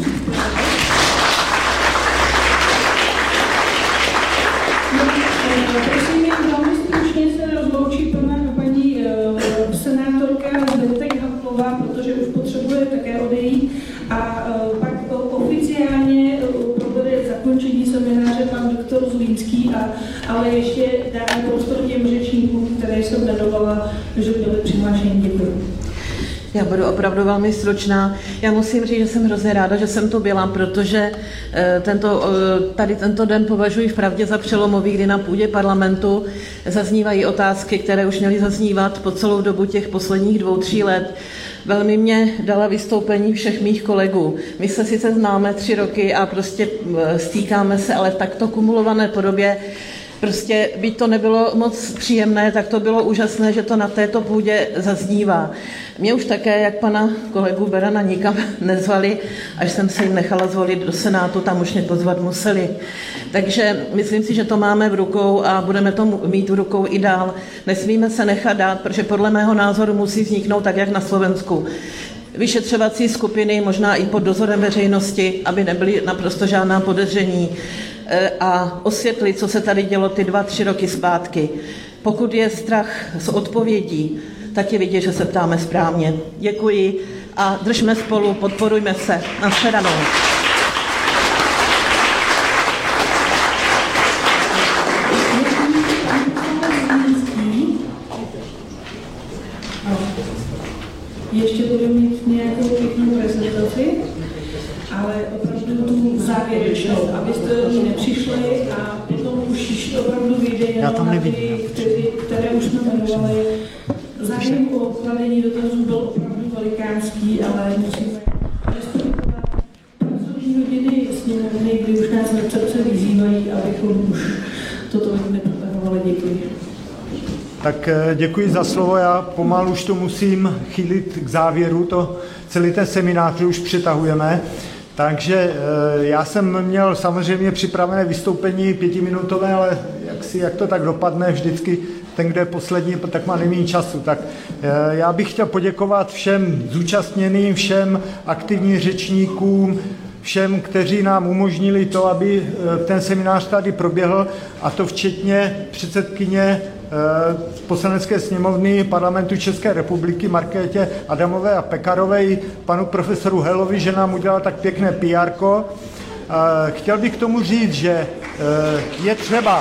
Prosím, velmi stručně se rozloučí pana paní senátorka Zdeněk Hamplová, protože už potřebuje také odejít, a pak oficiálně provede zakončení semináře pan doktor Zlínský, a, ale ještě dáme prostor těm řečníkům, které jsem jmenovala, že byly přihlášeni. Děkuji. Já budu opravdu velmi stručná. Já musím říct, že jsem hrozně ráda, že jsem tu byla, protože tento, tady tento den považuji vpravdě za přelomový, kdy na půdě parlamentu zaznívají otázky, které už měly zaznívat po celou dobu těch posledních dvou, tří let. Velmi mě dala vystoupení všech mých kolegů. My se sice známe tři roky a prostě stýkáme se, ale v takto kumulované podobě prostě, byť to nebylo moc příjemné, tak to bylo úžasné, že to na této půdě zaznívá. Mě už také, jak pana kolegu Berana, nikam nezvali, až jsem se jim nechala zvolit do Senátu, tam už mě pozvat museli. Takže myslím si, že to máme v rukou a budeme to mít v rukou i dál. Nesmíme se nechat dát, protože podle mého názoru musí vzniknout tak, jak na Slovensku. Vyšetřovací skupiny, možná i pod dozorem veřejnosti, aby nebyly naprosto žádná podezření, a osvětlit, co se tady dělo ty dva, tři roky zpátky. Pokud je strach z odpovědí, tak je vidět, že se ptáme správně. Děkuji a držme spolu, podporujme se. Nashledanou. Ještě budu mít nějakou pěknou prezentaci, ale opravdu tu závěrečnou, abyste do ní nepřišli a potom už opravdu vyjde jenom na ty, které už jsme jmenovali. Zájem o kladení dotazů byl opravdu velikánský, ale musíme respektovat pracovní hodiny sněmovny, kdy už nás recepce vyzývají, abychom už toto neprotahovali. Děkuji. Tak děkuji za slovo, já pomalu už to musím chýlit k závěru, to celý ten seminář už přetahujeme. Takže já jsem měl samozřejmě připravené vystoupení pětiminutové, ale jak, si, jak to tak dopadne vždycky, ten, kdo je poslední, tak má nejméně času. Tak já bych chtěl poděkovat všem zúčastněným, všem aktivním řečníkům, všem, kteří nám umožnili to, aby ten seminář tady proběhl, a to včetně předsedkyně Poslanecké sněmovny Parlamentu České republiky Markétě Adamové a Pekarové, panu profesoru Helovi, že nám udělal tak pěkné P R ko. Chtěl bych k tomu říct, že je třeba,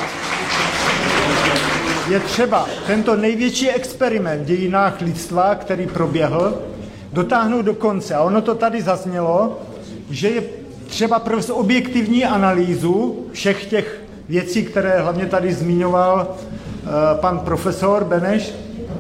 je třeba tento největší experiment v dějinách lidstva, který proběhl, dotáhnout do konce. A ono to tady zaznělo, že je třeba provést objektivní analýzu všech těch věcí, které hlavně tady zmiňoval uh, pan profesor Beneš.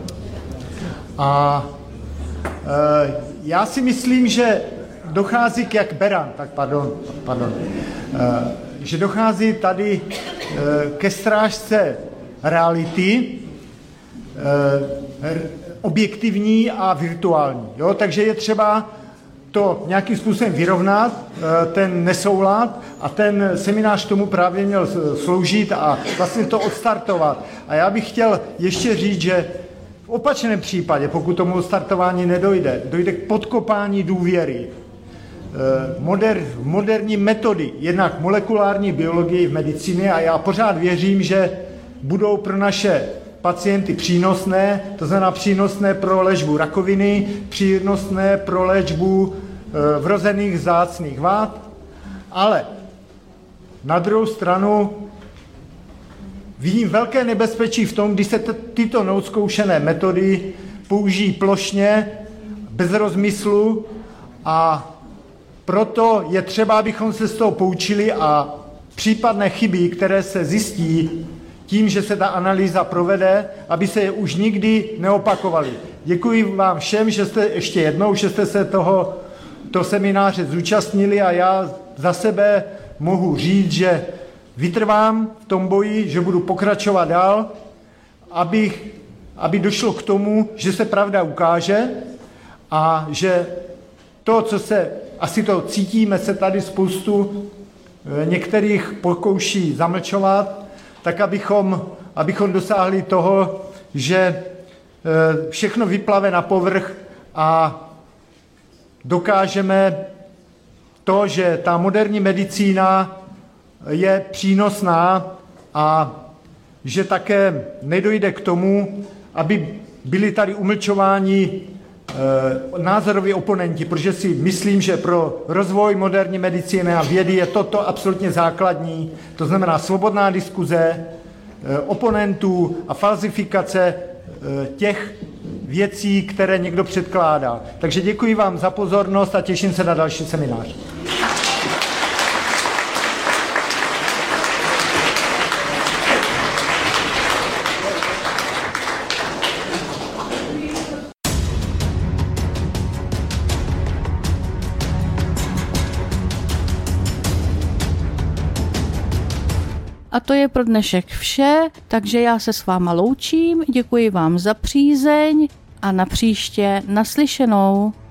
A uh, já si myslím, že dochází k, jak Beran, tak pardon, pardon, uh, že dochází tady uh, ke strážce reality, uh, objektivní a virtuální. Jo? Takže je třeba to nějakým způsobem vyrovnat, ten nesoulad, a ten seminář tomu právě měl sloužit a vlastně to odstartovat. A já bych chtěl ještě říct, že v opačném případě, pokud tomu odstartování nedojde, dojde k podkopání důvěry moder, moderní metody, jednak molekulární biologii v medicíně, a já pořád věřím, že budou pro naše pacienty přínosné, to znamená přínosné pro léčbu rakoviny, přínosné pro léčbu e, vrozených vzácných vád, ale na druhou stranu vidím velké nebezpečí v tom, když se t- tyto neodzkoušené metody použijí plošně, bez rozmyslu, a proto je třeba, abychom se z toho poučili a případné chyby, které se zjistí tím, že se ta analýza provede, aby se už nikdy neopakovaly. Děkuji vám všem, že jste ještě jednou, že jste se toho to semináře zúčastnili, a já za sebe mohu říct, že vytrvám v tom boji, že budu pokračovat dál, abych, aby došlo k tomu, že se pravda ukáže a že to, co se, asi to cítíme, se tady spoustu některých pokouší zamlčovat, tak abychom, abychom dosáhli toho, že všechno vyplave na povrch a dokážeme to, že ta moderní medicína je přínosná a že také nedojde k tomu, aby byli tady umlčováni názoroví oponenti, protože si myslím, že pro rozvoj moderní medicíny a vědy je toto absolutně základní, to znamená svobodná diskuze oponentů a falzifikace těch věcí, které někdo předkládá. Takže děkuji vám za pozornost a těším se na další seminář. A to je pro dnešek vše, takže já se s váma loučím, děkuji vám za přízeň a na příště naslyšenou.